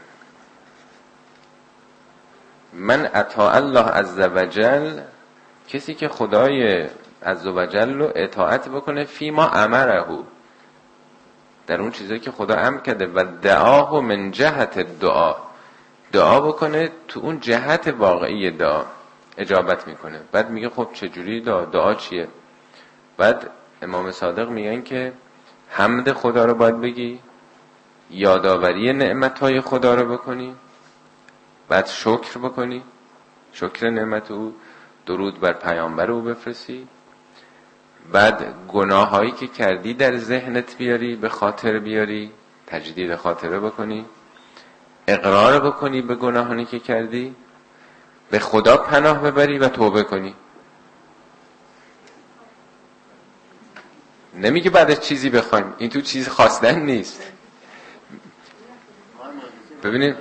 من اطاع الله عزوجل، کسی که خدای عزوجل رو اطاعت بکنه، فی ما امره، در اون چیزایی که خدا امر کرده، و دعاه من جهت دعا، دعا بکنه تو اون جهت واقعی دعا اجابت میکنه. بعد میگه خب چجوری دعا؟ دعا چیه؟ بعد امام صادق میگن که حمد خدا رو باید بگی، یادآوری نعمتهای خدا رو بکنی، بعد شکر بکنی، شکر نعمت او، درود بر پیامبر او بفرستی، بعد گناهایی که کردی در ذهنت بیاری، به خاطر بیاری، تجدید خاطره بکنی، اقرار بکنی به گناهانی که کردی، به خدا پناه ببری و توبه کنی. نمیگه بعد از چیزی بخوایم، این تو چیز خواستن نیست. ببینید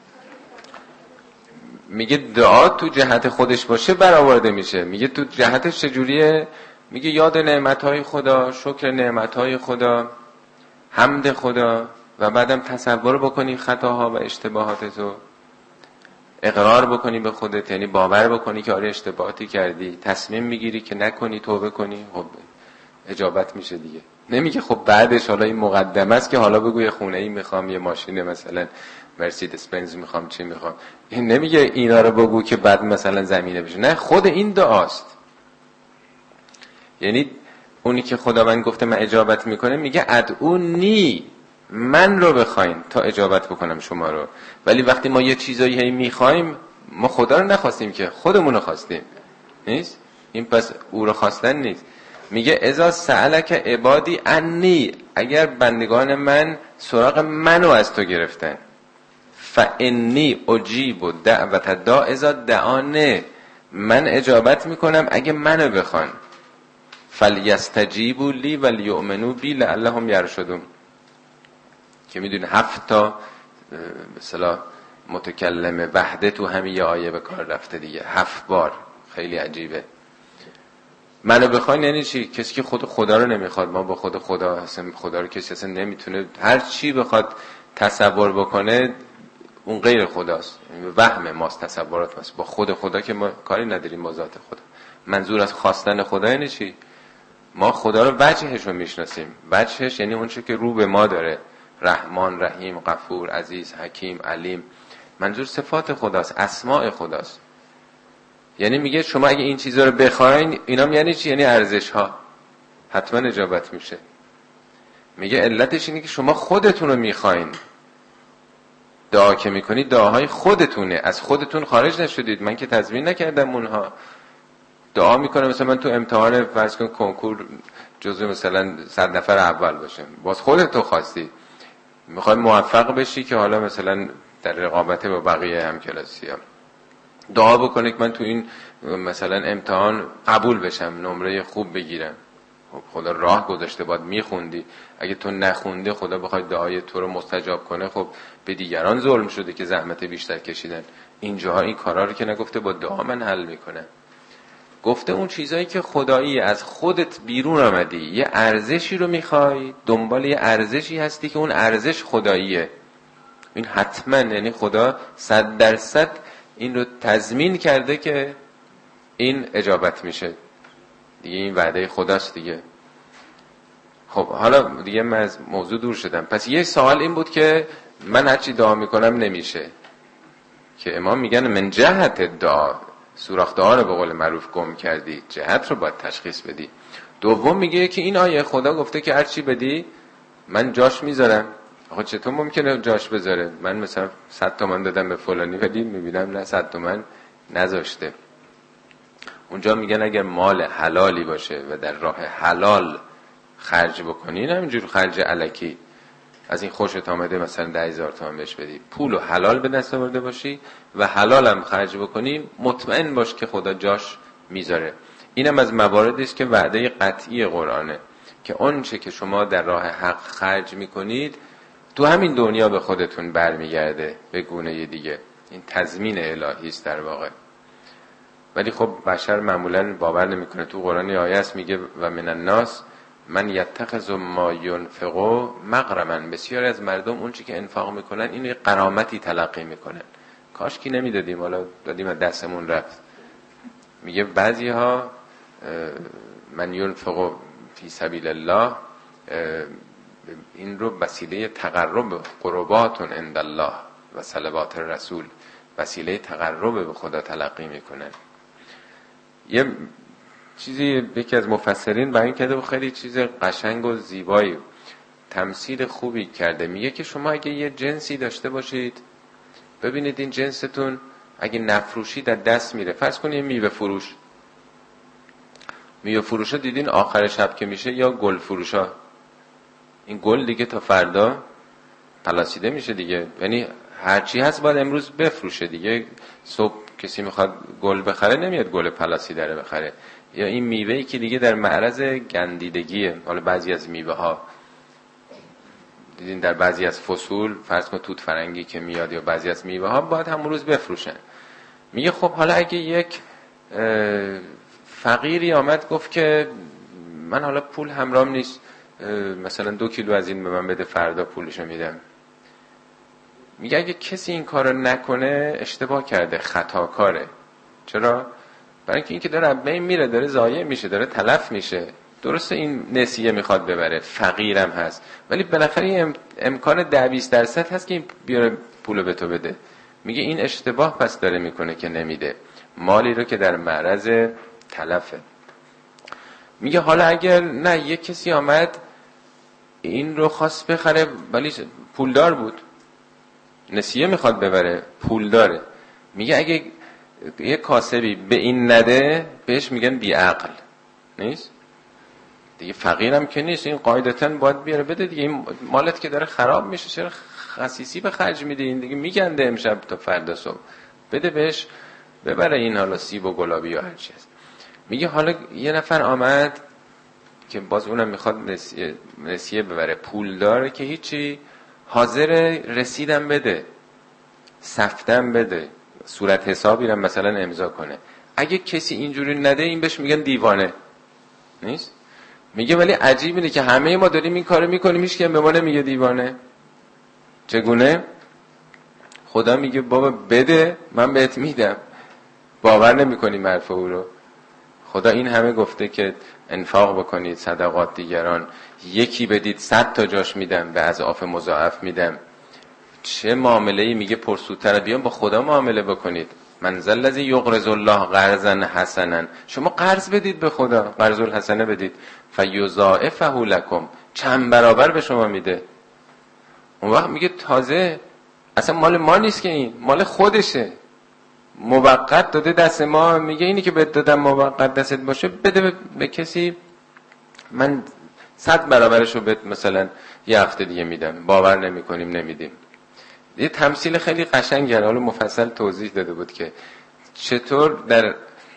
میگه دعا تو جهت خودش باشه برآورده میشه، میگه تو جهتش چجوریه؟ میگه یاد نعمتهای خدا، شکر نعمتهای خدا، حمد خدا، و بعدم تصور بکنی خطاها و اشتباهاتتو، اقرار بکنی به خودت، یعنی باور بکنی که آره اشتباهاتی کردی، تصمیم میگیری که نکنی، توبه کنی، خب اجابت میشه دیگه. نمیگه خب بعدش حالا این مقدمه است که حالا بگو یه خونه ای میخوام، یه ماشین مثلا مرسیدس بنز میخوام، چی میخوام. این نمیگه اینا رو بگو که بعد مثلا زمینه بشه، نه، خود این دعاست. یعنی اونی که خداوند گفته من اجابت میکنه، میگه ادعونی، من رو بخواین تا اجابت بکنم شما رو. ولی وقتی ما یه چیزایی هی میخوایم، ما خدا رو نخواستیم که، خودمون رو خواستیم. نیست این؟ پس او رو خواستن نیست. میگه اذا سألک عبادی انی، اگر بندگان من سراغ منو از تو گرفتن، فانی اجیب دعوت الداع اذا دعانه، من اجابت میکنم اگه منو بخوان. فلیستجیبوا لی ولیؤمنوا بی لعلهم یرشدون، که میدونه هفت تا به اصطلاح متکلم وحده تو همین یه آیه به کار رفته دیگه، هفت بار. خیلی عجیبه. منو بخواین یعنی چی؟ کسی که خود خدا رو نمیخواد. ما با خود خدا هستیم، خدا رو کسی اصلا نمیتونه، هر چی بخواد تصور بکنه اون غیر خداست، وهم ماست، تصورات ماست. با خود خدا که ما کاری نداریم، با ذات خدا. منظور از خواستن خدا یعنی چی؟ ما خدا رو وجهش رو میشناسیم. وجهش یعنی اون چی که رو به ما داره، رحمان، رحیم، غفور، عزیز، حکیم، علیم. منظور صفات خداست، اسماء خداست. یعنی میگه شما اگه این چیزا رو بخواین، اینا یعنی چی؟ یعنی ارزش ها، حتما اجابت میشه. میگه علتش اینه که شما خودتون رو میخواین. دعا که میکنید دعاهای خودتونه، از خودتون خارج نشدید. من که تضمین نکردم اونها. دعا میکنه مثلا من تو امتحان فرض کن کنکور جزو مثلا صد نفر اول باشم، باز خودت تو خواستی میخوای موفق بشی که حالا مثلا در رقابت با بقیه همکلاسی ها دعا بکنه که من تو این مثلا امتحان قبول بشم، نمره خوب بگیرم. خب خدا راه گذاشته، باید میخوندی. اگه تو نخونده خدا بخواد دعای تو رو مستجاب کنه، خب به دیگران ظلم شده که زحمت بیشتر کشیدن. اینجاها این کارا رو که نگفته با دعا من حل میکنه، گفته اون چیزایی که خدایی از خودت بیرون آمدی، یه ارزشی رو میخوای، دنبال یه ارزشی هستی که اون ارزش خداییه. این حتما یعنی خدا صد درصد این رو تضمین کرده که این اجابت میشه دیگه، این وعده خداست دیگه. خب حالا دیگه من از موضوع دور شدم. پس یه سوال این بود که من هرچی دعا میکنم نمیشه، که امام میگن من جهت دعا، سوراخ دعا رو به قول معروف گم کردی، جهت رو باید تشخیص بدی. دوم میگه که این آیه خدا گفته که هرچی بدی من جاش میذارم. آخه چطور ممکنه جاش بذاره؟ من مثلا صد تومن دادم به فلانی ولی میبینم نه صد تومن نذاشته. اونجا میگن اگر مال حلالی باشه و در راه حلال خرج بکنی، نه همینجور خرج الکی از این خوشت آمده مثلا ده هزار تومن بهش بدی، پول و حلال به دست آورده باشی و حلال هم خرج بکنی، مطمئن باش که خدا جاش میذاره. اینم از مواردی است که وعده قطعی قرآنه، که اون چه که شما در راه حق خرج میکنید تو همین دنیا به خودتون برمیگرده به گونه دیگه. این تضمین الهی است در واقع. ولی خب بشر معمولا باور نمیکنه. تو قرآن آیه است میگه و من الناس من یتخذ ما ينفقوا مغرما، بسیاری از مردم اون چی که انفاق میکنن اینو غرامتی تلقی میکنن. کاش کی نمیدادیم، حالا دادیم از دستمون رفت. میگه بعضی ها من ينفقوا فی سبیل الله، این رو وسیله تقرب قرباتون عند الله و صلوات الرسول، وسیله تقرب به خدا تلقی میکنن. یه چیزی یکی از مفسرین بیان کرده و خیلی چیز قشنگ و زیبایی. تمثیل خوبی کرده. میگه که شما اگه یه جنسی داشته باشید، ببینید این جنستون اگه نفروشی در دست میره. فرض کنید میوه فروش، میوه فروشا دیدین آخر شب که میشه، یا گل فروشا، این گل دیگه تا فردا پلاسیده میشه دیگه، یعنی هرچی هست باید امروز بفروشه دیگه. صبح کسی میخواد گل بخره نمیاد گل پلاسیده رو بخره. یا این میوه‌ای که دیگه در معرض گندیدگیه. حالا بعضی از میوه ها دیدین در بعضی از فصول، فرض کن توت فرنگی که میاد یا بعضی از میوه ها باید همون روز بفروشن. میگه خب حالا اگه یک فقیری آمد گفت که من حالا پول همراهم نیست، مثلا دو کیلو از این به من بده، فردا پولشو میدم. میگه اگه کسی این کارو نکنه اشتباه کرده، خطاکاره. چرا؟ برای اینکه این که داره بین میره، داره ضایع میشه، داره تلف میشه. درسته این نسیه میخواد ببره، فقیرم هست، ولی بالاخره ام... امکان ده بیست درصد هست که این بیاره پولو به تو بده. میگه این اشتباه پس داره میکنه که نمیده مالی رو که در معرض تلفه. میگه حالا اگر نه یک کسی آمد این رو خواست بخره ولی پولدار بود، نسیه میخواد ببره، پول داره. میگه اگه یه کاسبی به این نده بهش میگن بی عقل نیست دیگه، فقیرم که نیست، این قاعدتاً باید بیاره بده دیگه. این مالت که داره خراب میشه چرا خصیصی به خرج میده؟ این دیگه میگنده امشب تا فردا صبح، بده بهش ببره این حالا سیب و گلابی یا هر چیز. میگه حالا یه نفر آمد که باز اونم میخواد نسیه, نسیه ببره، پول داره که هیچی، حاضر رسیدم بده، سفتم بده، صورت حسابی رو مثلا امضا کنه. اگه کسی اینجوری نده این بهش میگن دیوانه نیست. میگه ولی عجیب اینه که همه ما داریم این کارو میکنیم، هیچ کم به ما نمیگه دیوانه. چگونه؟ خدا میگه بابا بده من بهت میدم، باور نمیکنی حرف او رو. خدا این همه گفته که انفاق بکنید، صدقات دیگران، یکی بدید صد تا جاش میدم، به اضعاف مضاعف میدم. چه معامله‌ای میگه پرسودتر، بیان با خدا معامله بکنید. من ذا الذی یقرض الله قرضا حسنا، شما قرض بدید به خدا، قرض الحسنه بدید، فیضاعفه لکم، چند برابر به شما میده. اون وقت میگه تازه اصلا مال ما نیست که، این مال خودشه، موقت داده دست ما. میگه اینی که بهت دادم موقت دستت باشه بده به کسی، من صد برابرشو بهت مثلا یه هفته دیگه میدم. باور نمیکنیم نمیدیم. یه تمثیل خیلی قشنگه، حالا مفصل توضیح داده بود که چطور در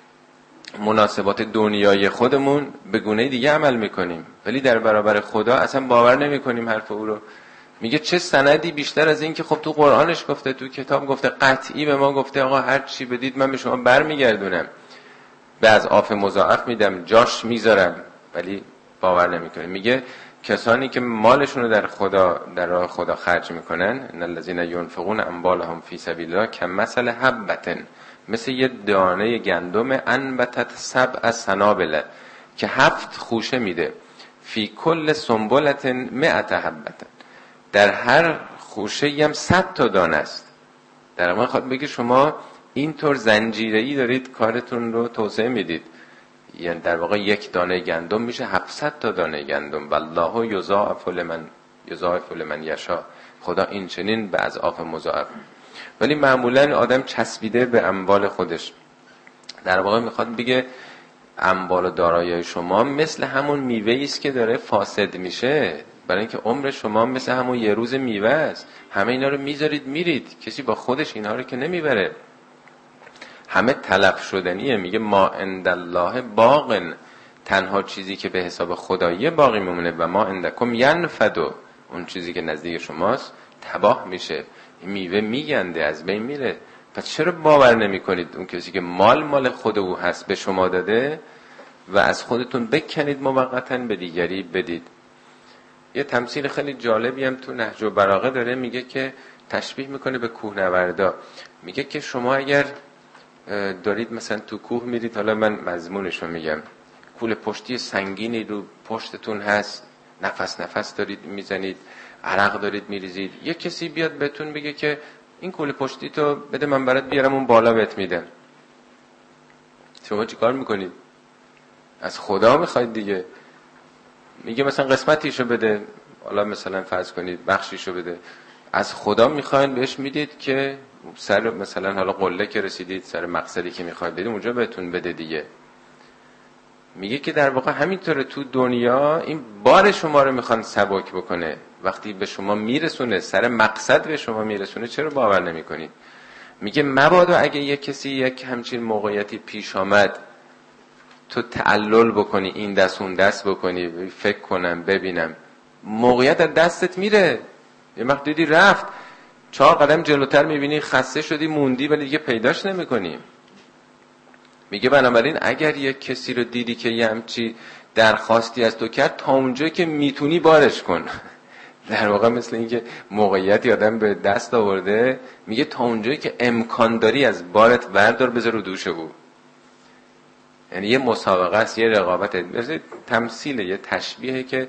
مناسبات دنیای خودمون به گونه دیگه عمل میکنیم ولی در برابر خدا اصلا باور نمیکنیم حرف او رو. میگه چه سندی بیشتر از این که خب تو قرآنش گفته، تو کتاب گفته، قطعی به ما گفته آقا هر چی بدید من به شما برمیگردونم، به اضعاف مضاعف میدم، جاش میذارم، ولی باور نمیکنیم. میگه کسانی که مالشون رو در خدا، در راه خدا خرج میکنن، ان الذين ينفقون اموالهم فی سبیل الله کمثل حبة، مثل یه دانه گندم، انبتت سبع سنابل، که هفت خوشه میده، فی کل سنبلة مئة حبة، در هر خوشه هم صد تا دانه است. در واقع خواهد بگه شما اینطور زنجیره‌ای دارید کارتون رو توسعه میدید، یعنی در واقع یک دانه گندم میشه هفتصد تا دانه گندم. والله یضاعف لمن یضاعف لمن یشاء، خدا این چنین به اضعاف مضاعف. ولی معمولا آدم چسبیده به اموال خودش. در واقع میخواد بگه اموال و دارایی شما مثل همون میوه‌ای است که داره فاسد میشه، برای اینکه عمر شما مثل همون یه روز میوه است. همه اینا رو میذارید میرید، کسی با خودش اینها رو که نمیبره، همه تلف شدنیه. میگه ما عند الله باق، تنها چیزی که به حساب خداییه باقی میمونه، و ما عندکم ینفد، اون چیزی که نزدیک شماست تباه میشه. میوه میگنده، از بین میره. پس چرا باور نمی کنید اون کسی که مال مال خود او هست به شما داده و از خودتون بکنید موقتاً به دیگری بدید. یه تمثیل خیلی جالبی هم تو نهج البلاغه داره، میگه که تشبیه میکنه به کوهنوردا. میگه که شما اگر دارید مثلا تو کوه میرید، حالا من مضمونش رو میگم، کوله پشتی سنگینی رو پشتتون هست، نفس نفس دارید میزنید، عرق دارید میریزید، یک کسی بیاد بهتون بگه که این کوله پشتی تو بده من برات بیارم اون بالا بهت میدم، شما چی کار میکنید؟ از خدا میخواید دیگه. میگه مثلا قسمتیشو بده، حالا مثلا فرض کنید بخشیشو بده، از خدا میخواین بهش میدید که سر مثلا حالا قله که رسیدید سر مقصدی که میخواید بدید اونجا بهتون بده دیگه. میگه که در واقع همینطوره تو دنیا این بار شما رو میخوان سبک بکنه، وقتی به شما میرسونه سر مقصد به شما میرسونه چرا باور نمیکنید؟ میگه مبادا اگه یک کسی یک همچین موقعیتی پیش آمد تو تعلل بکنی، این دست اون دست بکنی، فکر کنم ببینم، موقعیت از دستت میره. یه وقت دیدی رفت، چهار قدم جلوتر میبینی خسته شدی موندی ولی دیگه پیداش نمیکنی. میگه بنابراین اگر یک کسی رو دیدی که یه همچی درخواستی از تو کرد، تا اونجایی که میتونی بارش کن. در واقع مثل اینکه موقعیتی آدم به دست آورده، میگه تا اونجایی که امکان داری از بارت بردار بذار رو دوش او. یعنی یه مسابقه است، یه رقابت، مثل تمثیل، یه تشبیهه که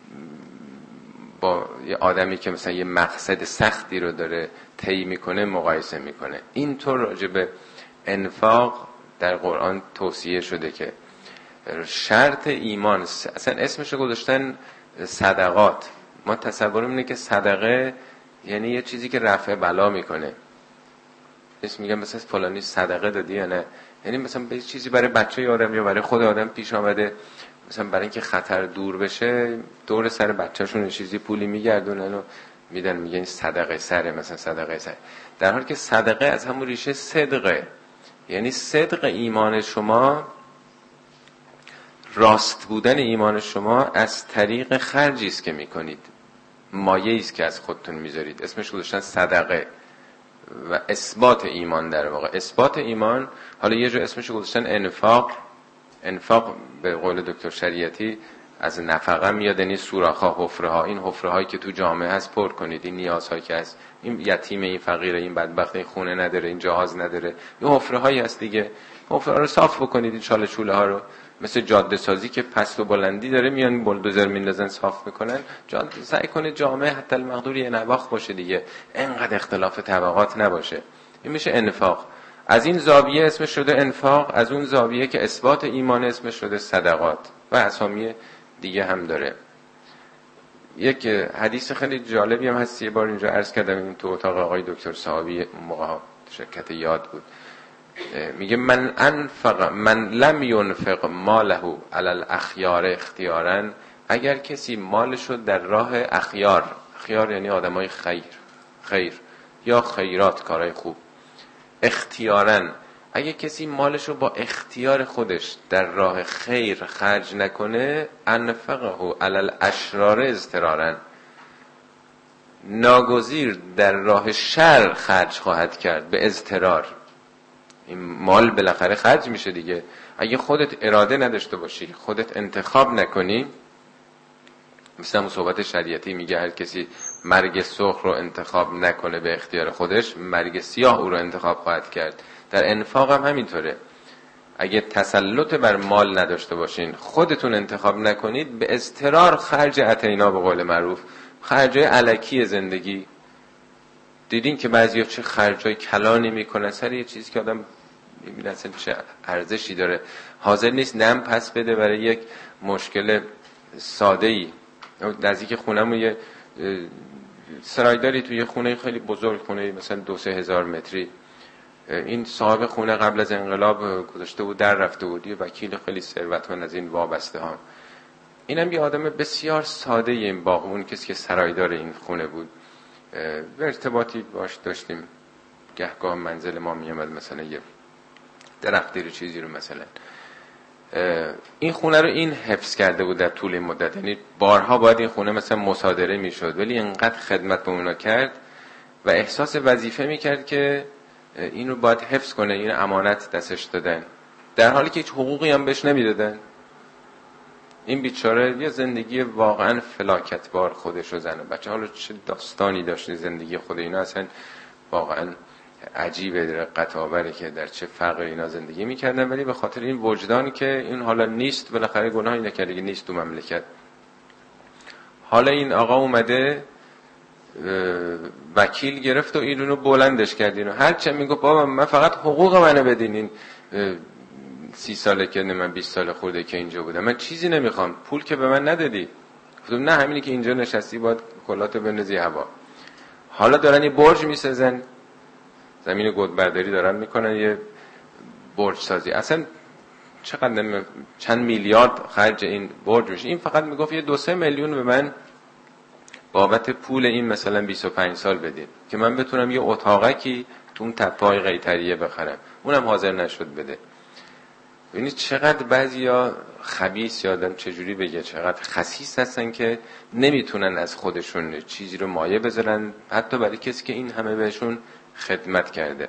با یه آدمی که مثلا یه مقصد سختی رو داره طی میکنه مقایسه میکنه. اینطور راجع به انفاق در قرآن توصیه شده که شرط ایمان، اصلا اسمش رو گذاشتن صدقات. ما تصورم اینه که صدقه یعنی یه چیزی که رفع بلا میکنه. اسم میگم مثلا فلانی صدقه دادی یا نه، یعنی مثلا به چیزی برای بچه آدم یا برای خود آدم پیش آمده، مثلا برای اینکه خطر دور بشه دور سر بچه‌شون چیزی پولی میگردونن و میدن، میگن این صدقه سره، مثلا صدقه سره، در حالی که صدقه از همون ریشه صدقه، یعنی صدق ایمان شما، راست بودن ایمان شما از طریق خرجی است که میکنید، مایه‌ای است که از خودتون میذارید، اسمش گذاشتن صدقه و اثبات ایمان. در واقع اثبات ایمان، حالا یه جور اسمش گذاشتن انفاق. انفاق به قول دکتر شریعتی از نفقه میاد، یعنی سوراخ‌ها، حفره‌ها، این حفره‌هایی که تو جامعه هست پر کنید، این نیازهایی که هست، این یتیم، این فقیر، این بدبخت، این خونه نداره، این جهاز نداره، این حفره‌هایی هست دیگه، حفره‌ها رو صاف بکنید، این چاله چوله ها رو، مثل جاده سازی که پست و بلندی داره میان بولدوزر میندازن صاف میکنن، جاده سعی کنید جامعه حتی المقدور یه نواخت باشه دیگه، اینقدر اختلاف طبقات نباشه. این میشه انفاق. از این زاویه اسمش شده انفاق، از اون زاویه که اثبات ایمان اسمش شده صدقات و اسامی دیگه هم داره. یک حدیث خیلی جالبی هم هست، یه بار اینجا عرض کردم، این تو اتاق آقای دکتر صحابی موقع شرکت یاد بود. میگه من انفق من لم ينفق ماله علی الاخیار اختیارا، اگر کسی مالشو در راه اخیار، اخیار یعنی آدمای خیر، خیر یا خیرات، کارهای خوب، اختیارا، اگه کسی مالشو با اختیار خودش در راه خیر خرج نکنه، انفقه علی الاشرار اضطرارا، ناگزیر در راه شر خرج خواهد کرد به اضطرار. این مال بالاخره خرج میشه دیگه، اگه خودت اراده نداشته باشی، خودت انتخاب نکنی، مثل همون صحبت شریعتی میگه هر کسی مرگ سرخ رو انتخاب نکنه به اختیار خودش، مرگ سیاه او رو انتخاب خواهد کرد. در انفاق هم همینطوره، اگه تسلط بر مال نداشته باشین، خودتون انتخاب نکنید، به اضطرار خرج اتینا به قول معروف، خرجای الکی زندگی. دیدین که بعضیا چه خرجای کلانی میکنن سر یه چیزی که آدم میبینه اصلا چه ارزشی داره، حاضر نیست نم پس بده برای یک مشکل ساده‌ای. نزدیک خونه‌مون یه سرایداری توی خونه خیلی بزرگ، خونه مثلا دو سه هزار متری، این صاحب خونه قبل از انقلاب گذاشته بود در رفته بود، یه وکیل خیلی ثروتمند از این وابسته ها. اینم یه آدم بسیار ساده، این باغبون، کسی که سرایدار این خونه بود، به ارتباطی باش داشتیم، گهگاه منزل ما میامد، مثلا یه درختی رو چیزی رو مثلا. این خونه رو این حفظ کرده بود در طول مدت، یعنی بارها باید این خونه مثلا مصادره میشد، ولی اینقدر خدمت به اونا کرد و احساس وظیفه میکرد که این رو باید حفظ کنه، این امانت دستش دادن، در حالی که هیچ حقوقی هم بهش نمیدادن. این بیچاره یه زندگی واقعا فلاکتبار خودش و زنه بچه، حالا چه داستانی داشت زندگی خود اینا، اصلا واقعا عجیبه، رقت آوره که در چه فقر اینا زندگی میکردن، ولی به خاطر این وجدان که این حالا نیست، بالاخره گناهی نکرده که نیست تو مملکت. حالا این آقا اومده وکیل گرفت و اینو بلندش کردین و هر چه میگه بابا من فقط حقوق منو بدین، این سی ساله که نه من بیست سال خورده که اینجا بودم، من چیزی نمیخوام، پول که به من ندادی، گفتم نه همینی که اینجا نشستی باید کلاتو بندازی هوا. حالا دارن یه برج میسازن، زمین گودبرداری دارن میکنن، یه برج سازی. اصلا چقدر چند میلیارد خرج این برج میشه. این فقط میگفت یه دو سه میلیون به من بابت پول این مثلا بیست و پنج سال بدین که من بتونم یه اتاقکی تو اون تپه‌های قیطریه بخرم. اونم حاضر نشد بده. ببینید چقدر بعضیا خبیث، یادم چجوری بگه، چقدر خسیس هستن که نمیتونن از خودشون چیزی رو مایه بذارن حتی برای کسی که این همه بهشون خدمت کرده.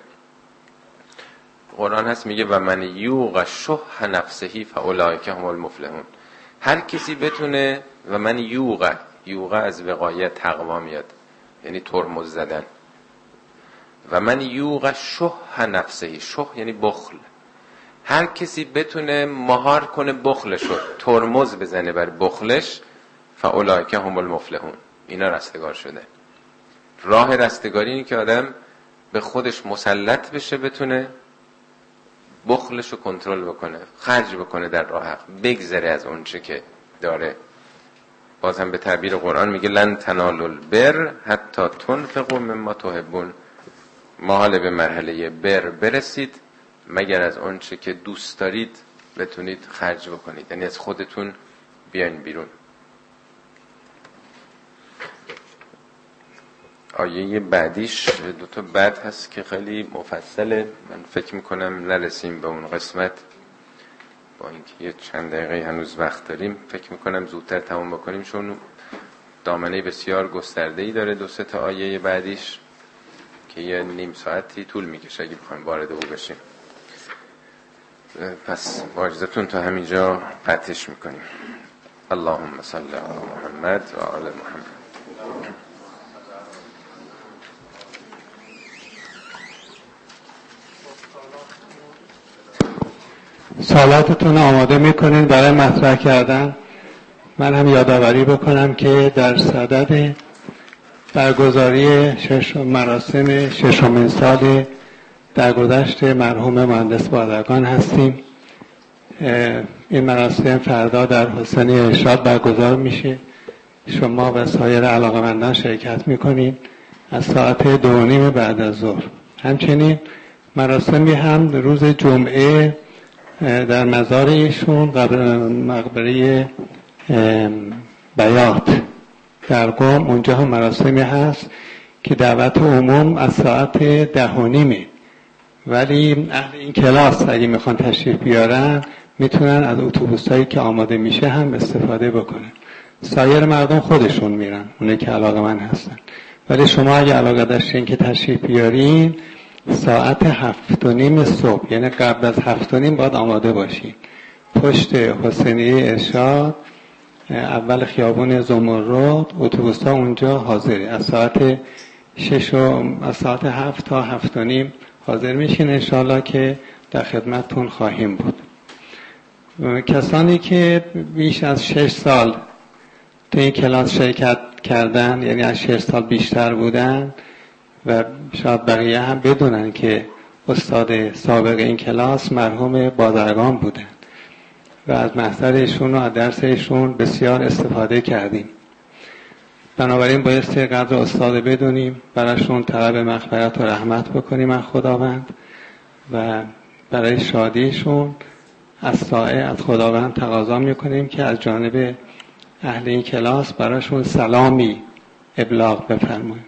قرآن هست میگه و من یوق شح نفسه فاولئک هم المفلحون. هر کسی بتونه، و من یوق، یوق از وقایه تقوا میاد، یعنی ترمز زدن. و من یوق شح نفسه، شح یعنی بخل. هر کسی بتونه مهار کنه بخلشو، ترمز بزنه بر بخلش، فاولئک هم المفلحون، اینا رستگار شده. راه رستگاری اینه که آدم به خودش مسلط بشه، بتونه بخلشو کنترل بکنه، خرج بکنه در راه حق، بگذره از اون چه که داره. باز هم به تعبیر قرآن میگه لن تنالوا البر حتی تنفقوا مما تحبون. محاله به مرحله بر برسید مگر از اون چه که دوست دارید بتونید خرج بکنید، یعنی از خودتون بیاین بیرون. آیه بعدیش دو تا بعد هست که خیلی مفصله، من فکر میکنم نرسیم به اون قسمت، با اینکه یه چند دقیقه هنوز وقت داریم فکر میکنم زودتر تموم بکنیم، چون دامنه بسیار گسترده‌ای داره دو سه تا آیه بعدیش که یه نیم ساعتی طول میکشه اگه بخوایم وارد او بشیم. پس با اجازهتون تا همینجا قطعش میکنیم. اللهم صل علی محمد و آل محمد. سوالاتتون آماده میکنین برای مطرح کردن. من هم یادآوری بکنم که در صدد برگزاری شش مراسم ششمین سال درگذشت مرحوم مهندس بازرگان هستیم. این مراسم فردا در حسینی ارشاد برگزار میشه. شما و سایر علاقه‌مندان شرکت میکنین از ساعت دو و نیم بعد از ظهر. همچنین مراسمی هم روز جمعه در مزار ایشون مقبره بیات در قم، اونجا هم مراسمی هست که دعوت عموم از ساعت ده و نیمه، ولی اهل این کلاس اگه میخوان تشریف بیارن میتونن از اتوبوسایی که آماده میشه هم استفاده بکنن. سایر مردم خودشون میرن، اونایی که علاقه‌مند هستن، ولی شما اگه علاقه داشتین که تشریف بیارین ساعت هفت و نیم صبح، یعنی قبل از هفت و نیم باید آماده باشین. پشت حسینی ارشاد اول خیابون زمرد اتوبوس ها اونجا حاضره. از ساعت شش و از ساعت هفت تا هفت و نیم حاضر میشین انشالله که در خدمتتون خواهیم بود. کسانی که بیش از شش سال تو این کلاس شرکت کردن، یعنی از شش سال بیشتر بودن و شاید بقیه هم بدونن که استاد سابق این کلاس مرحوم بازرگان بودن و از محضرشون و از درسشون بسیار استفاده کردیم. بنابراین بایستی قدر استاد بدونیم، براشون طلب مغفرت و رحمت بکنیم از خداوند و برای شادیشون از سایه از خداوند تقاضا میکنیم که از جانب اهل این کلاس براشون سلامی ابلاغ بفرمایید.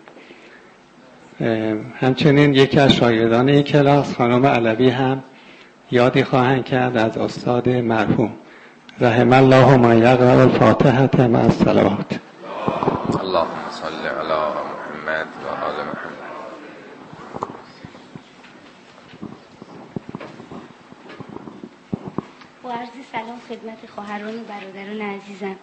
همچنین یکی از شاگردان این کلاس خانم علوی هم یادی خواهند کرد از استاد مرحوم. رحم الله من یقرأ الفاتحه مع الصلوات. اللهم صل علی محمد و آل محمد. با عرض سلام خدمت خواهران و برادران عزیزم.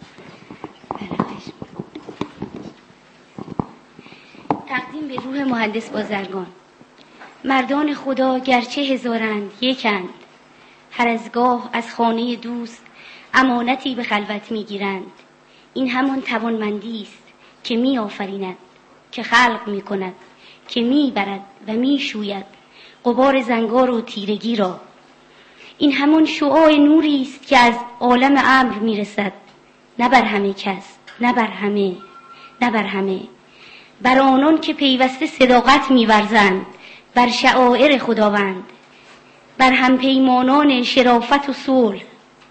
تقدیم به روح مهندس بازرگان. مردان خدا گرچه هزارند یکند، هر از گاه از خانه دوست امانتی به خلوت می گیرند. این همان توانمندی است که می آفریند، که خلق می کند، که می برد و می شوید غبار زنگار و تیرگی را. این همان شعاع نوری است که از عالم امر می رسد، نه بر همه کس نه بر همه، نه بر همه، بر آنان که پیوسته صداقت می‌ورزند بر شعائر خداوند، بر همپیمانان شرافت و صلح.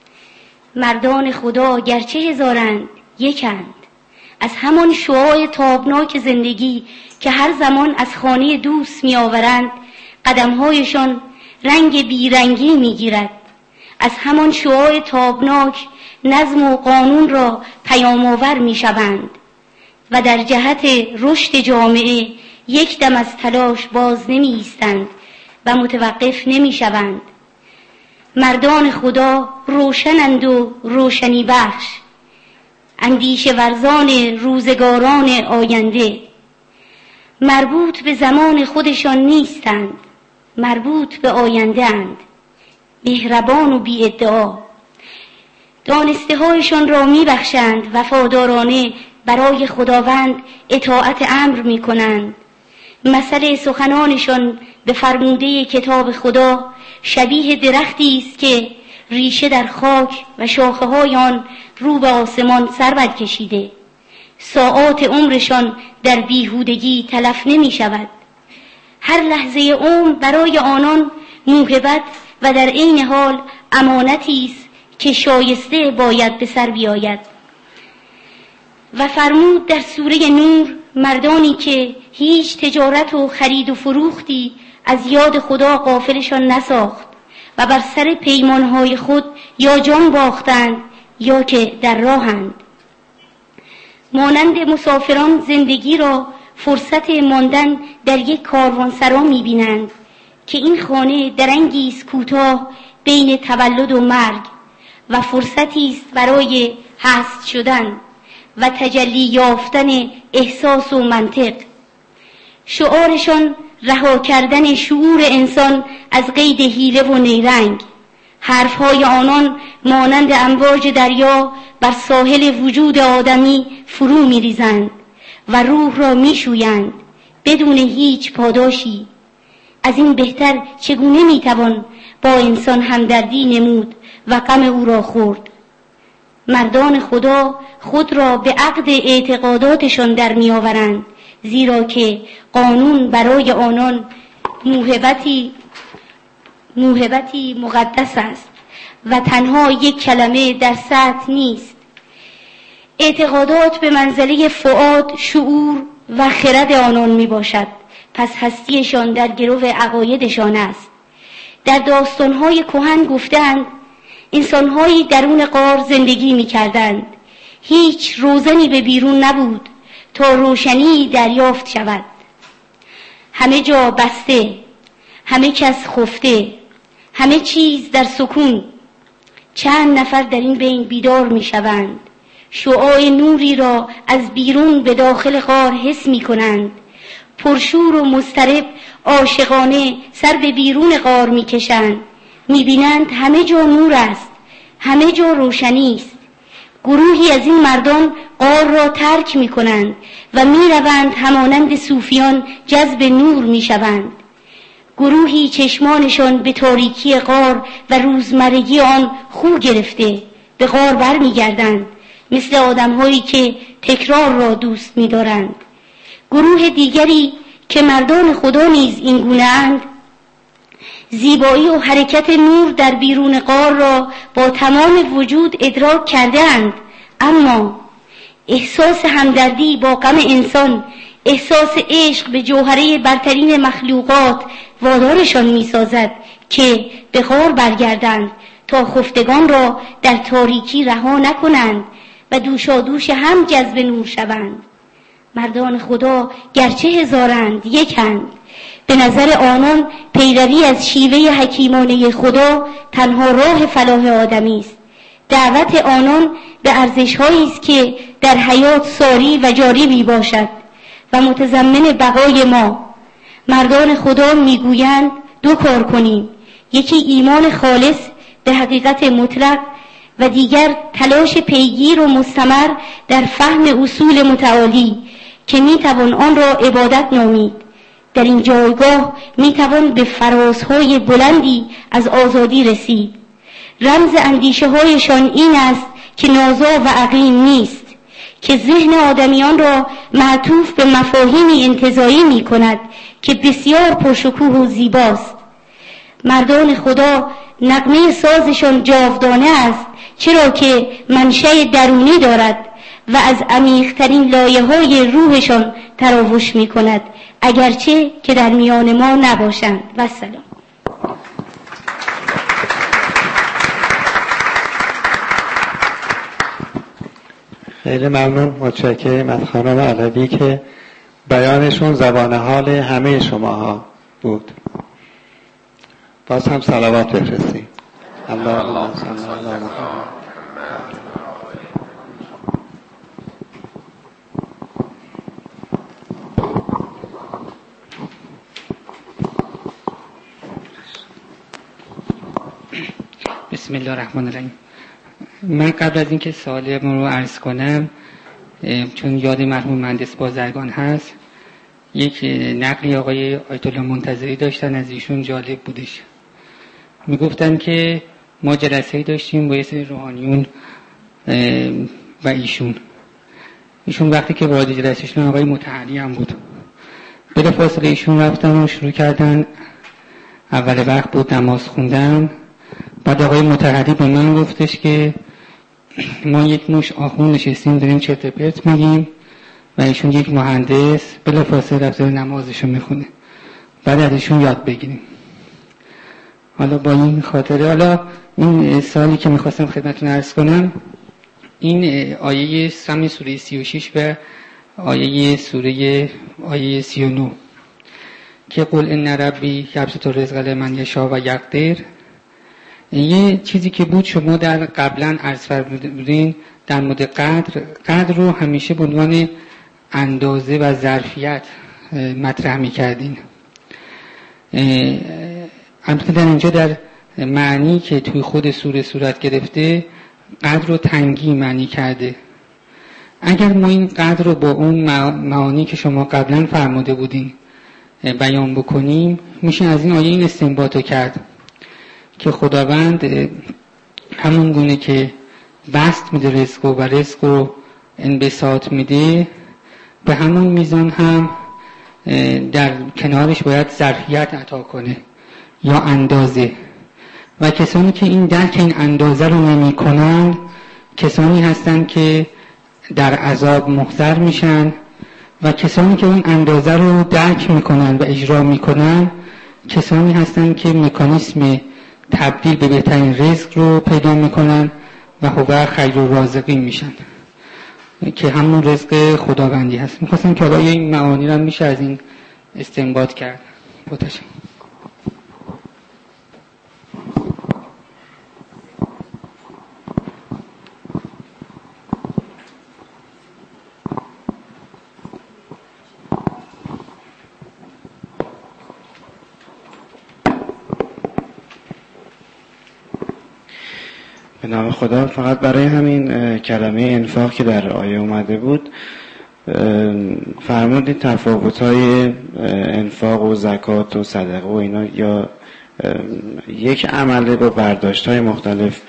مردان خدا گرچه هزارند یکند، از همان شعاع تابناک زندگی که هر زمان از خانه دوست می آورند قدمهایشان رنگ بیرنگی می گیرد. از همان شعاع تابناک نظم و قانون را پیام آور می شوند و در جهت رشد جامعه یک دم از تلاش باز نمی ایستند و متوقف نمی شوند. مردان خدا روشنند و روشنی بخش، اندیشه ورزان روزگاران آینده. مربوط به زمان خودشان نیستند، مربوط به آینده اند. مهربان و بی ادعا، دانسته هایشان را می بخشند، وفادارانه برای خداوند اطاعت امر می کنند. مثل سخنانشان به فرموده کتاب خدا شبیه درختی است که ریشه در خاک و شاخه های آن رو به آسمان سر برکشیده. ساعات عمرشان در بیهودگی تلف نمی شود. هر لحظه عمر برای آنان موهبت و در عین حال امانتی است که شایسته باید به سر بیاید. و فرمود در سوره نور مردانی که هیچ تجارت و خرید و فروختی از یاد خدا غافلشان نساخت و بر سر پیمانهای خود یا جان باختند یا که در راهند. مانند مسافران زندگی را فرصت ماندن در یک کاروانسرا می‌بینند که این خانه درنگی است کوتاه بین تولد و مرگ و فرصتی است برای هست شدن و تجلی یافتن احساس و منطق. شعارشان رها کردن شعور انسان از قید حیله و نیرنگ. حرفهای آنان مانند امواج دریا بر ساحل وجود آدمی فرو می‌ریزند و روح را می‌شویند بدون هیچ پاداشی. از این بهتر چگونه می‌توان با انسان همدردی نمود و غم او را خورد؟ مردان خدا خود را به عقد اعتقاداتشان در می‌آورند، زیرا که قانون برای آنان موهبتی موهبتی مقدس است و تنها یک کلمه در سطح نیست. اعتقادات به منزله فؤاد، شعور و خرد آنان می باشد، پس هستیشان در گرو عقایدشان است. در داستانهای کهن گفتند انسانهایی درون غار زندگی می کردند. هیچ روزنی به بیرون نبود تا روشنی دریافت شود. همه جا بسته، همه کس خفته، همه چیز در سکون. چند نفر در این بین بیدار می شوند. شعاع نوری را از بیرون به داخل غار حس می کنند. پرشور و مضطرب عاشقانه سر به بیرون غار می کشند. می بینند همه جا نور است، همه جا روشنی است. گروهی از این مردان غار را ترک می کنند و می روند همانند صوفیان جذب نور می شوند. گروهی چشمانشان به تاریکی غار و روزمرگی آن خو گرفته به غار بر می گردند، مثل آدم‌هایی که تکرار را دوست می دارند. گروه دیگری که مردان خدا نیز این گونه اند، زیبایی و حرکت نور در بیرون غار را با تمام وجود ادراک کرده اند، اما احساس همدردی با غم انسان، احساس عشق به جوهره برترین مخلوقات وادارشان می سازد که به غار برگردند تا خفتگان را در تاریکی رها نکنند و دوشادوش هم جذب نور شوند. مردان خدا گرچه هزارند یکند، به نظر آنان پیروی از شیوه حکیمانه خدا تنها راه فلاح آدمی است. دعوت آنان به ارزش‌هایی است که در حیات ساری و جاری می باشد و متضمن بقای ما. مردان خدا میگویند دو کار کنیم، یکی ایمان خالص به حقیقت مطلق و دیگر تلاش پیگیر و مستمر در فهم اصول متعالی که میتوان آن را عبادت نامید. در این جایگاه میتوان به فرازهای بلندی از آزادی رسید. رمز اندیشه هایشان این است که نازا و عقیم نیست، که ذهن آدمیان را معطوف به مفاهیمی انتزاعی می کند که بسیار پرشکوه و زیباست. مردان خدا نغمه سازشان جاودانه است، چرا که منشأ درونی دارد و از عمیق‌ترین لایه‌های روحشان تراوش می کند، اگرچه که در میان ما نباشند. و سلام. خیلی ممنون، متشکرم از خانم علوی که بیانشون زبان حال همه شماها بود. باز هم صلوات بفرستیم. اللهم صل علی محمد. بسم الله الرحمن الرحیم. من قبل از اینکه سوالم رو عرض کنم، چون یاد مرحوم مهندس بازرگان هست، یک نقلی آقای آیت الله منتظری داشتن، از ایشون جالب بودش. میگفتن که ما جلسه‌ای داشتیم با یه سری روحانیون و ایشون ایشون وقتی که وارد جلسه شدن، آقای مطهری هم بود. بلافاصله ایشون رفتن و شروع کردن، اول وقت بود نماز خوندن. بعد آقای مطهری به من گفتش که ما یک مش آخوند نشستیم داریم چرت و پرت میگیم و ایشون یک مهندس بلافاصله رفته نمازشو میخونه، بعد ازشون یاد بگیریم. حالا با این خاطره، حالا این سوالی که میخواستم خدمتتون عرض کنم، این آیه سم سوره سی و شش و آیه سوره آیه سی و نه که قل ان ربی یبسط الرزق لمن یشاء و یقدر، یه چیزی که بود شما در قبلا عرض فرمودین در مورد قدر، قدر رو همیشه به عنوان اندازه و ظرفیت مطرح می‌کردین. البته در اینجا در معنی که توی خود سوره صورت گرفته، قدر رو تنگی معنی کرده. اگر ما این قدر رو با اون معانی که شما قبلا فرموده بودین بیان بکنیم، میشه از این آیه این استنباط رو کرد که خداوند همون گونه که بسط میده رزق و رزق و انبساط میده، به همون میزان هم در کنارش باید ظرفیت عطا کنه یا اندازه. و کسانی که این درک این اندازه رو نمی کنن کسانی هستن که در عذاب محضر میشن، و کسانی که اون اندازه رو درک میکنن و اجرا میکنن کسانی هستن که مکانیسم تبدیل به بهترین رزق رو پیدا میکنن و هو خیر الرازقین میشن که همون رزق خداوندی هست. میخواستم که حالا این معانی رو میشه از این استنباط کرد. بتشم. به نام خدا. فقط برای همین کلمه انفاق که در آیه اومده بود فرمودید تفاوت‌های انفاق و زکات و صدقه و اینا یا یک عمله با برداشت‌های مختلف.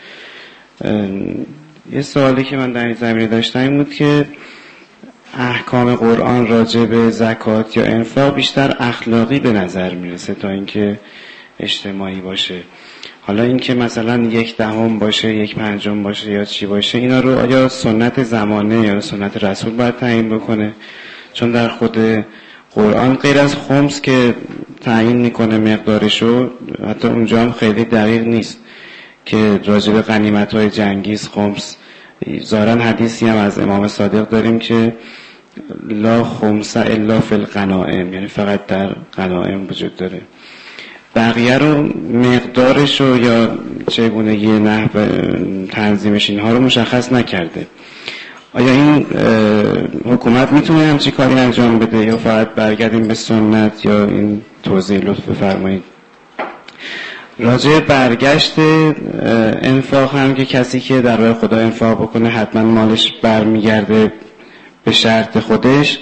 یه سوالی که من در این زمینه داشتم این بود که احکام قرآن راجع به زکات یا انفاق بیشتر اخلاقی به نظر میرسه تا اینکه اجتماعی باشه. حالا این که مثلا یک دهم باشه، یک پنجم باشه یا چی باشه، اینا رو آیا سنت زمانه یا سنت رسول باید تعیین بکنه؟ چون در خود قرآن غیر از خمس که تعیین میکنه مقدارشو، حتی اونجا هم خیلی دقیق نیست که راجع به غنیمت‌های جنگیز خمس. ظاهراً حدیثی هم از امام صادق داریم که لا خمس الا فی الغنائم، یعنی فقط در غنائم وجود داره. بقیه رو مقدارش رو یا چگونگی نحو تنظیمش اینها رو مشخص نکرده. آیا این حکومت میتونه همچی کاری انجام بده یا فقط برگردیم به سنت؟ یا این توضیح لطف بفرمایید. راجع برگشت انفاق هم که کسی که در راه خدا انفاق بکنه حتما مالش برمیگرده به شرط خودش،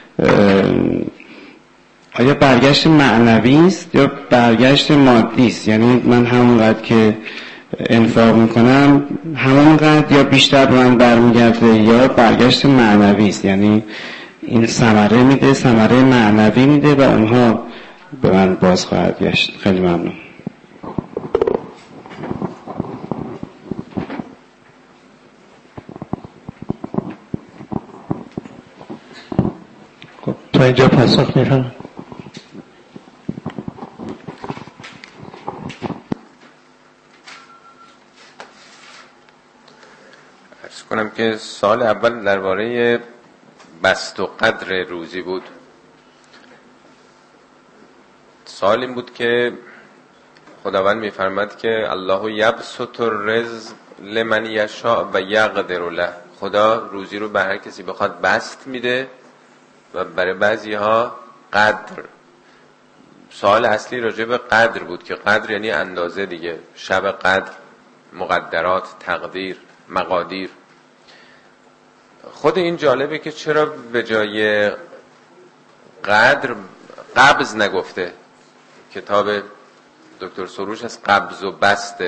آیا برگشت معنوی است یا برگشت مادی است؟ یعنی من همونقدر که انفاق میکنم همانقدر یا بیشتر به من برمیگرده یا برگشت معنوی است، یعنی این ثمره میده، ثمره معنوی میده و اونها به من باز خواهد گشت. خیلی ممنون. خب تا اینجا پاسخ میفهم. عرض کنم که سال اول درباره بسط و قدر روزی بود. سال این بود که خداوند میفرماد که الله یبسط الرزق لمن یشاء و یقدر له. خدا روزی رو به هر کسی بخواد بسط میده و برای بعضی ها قدر. سوال اصلی راجع به قدر بود که قدر یعنی اندازه دیگه، شب قدر، مقدرات، تقدیر، مقادیر. خود این جالبه که چرا به جای قدر قبض نگفته. کتاب دکتر سروش از قبض و بسط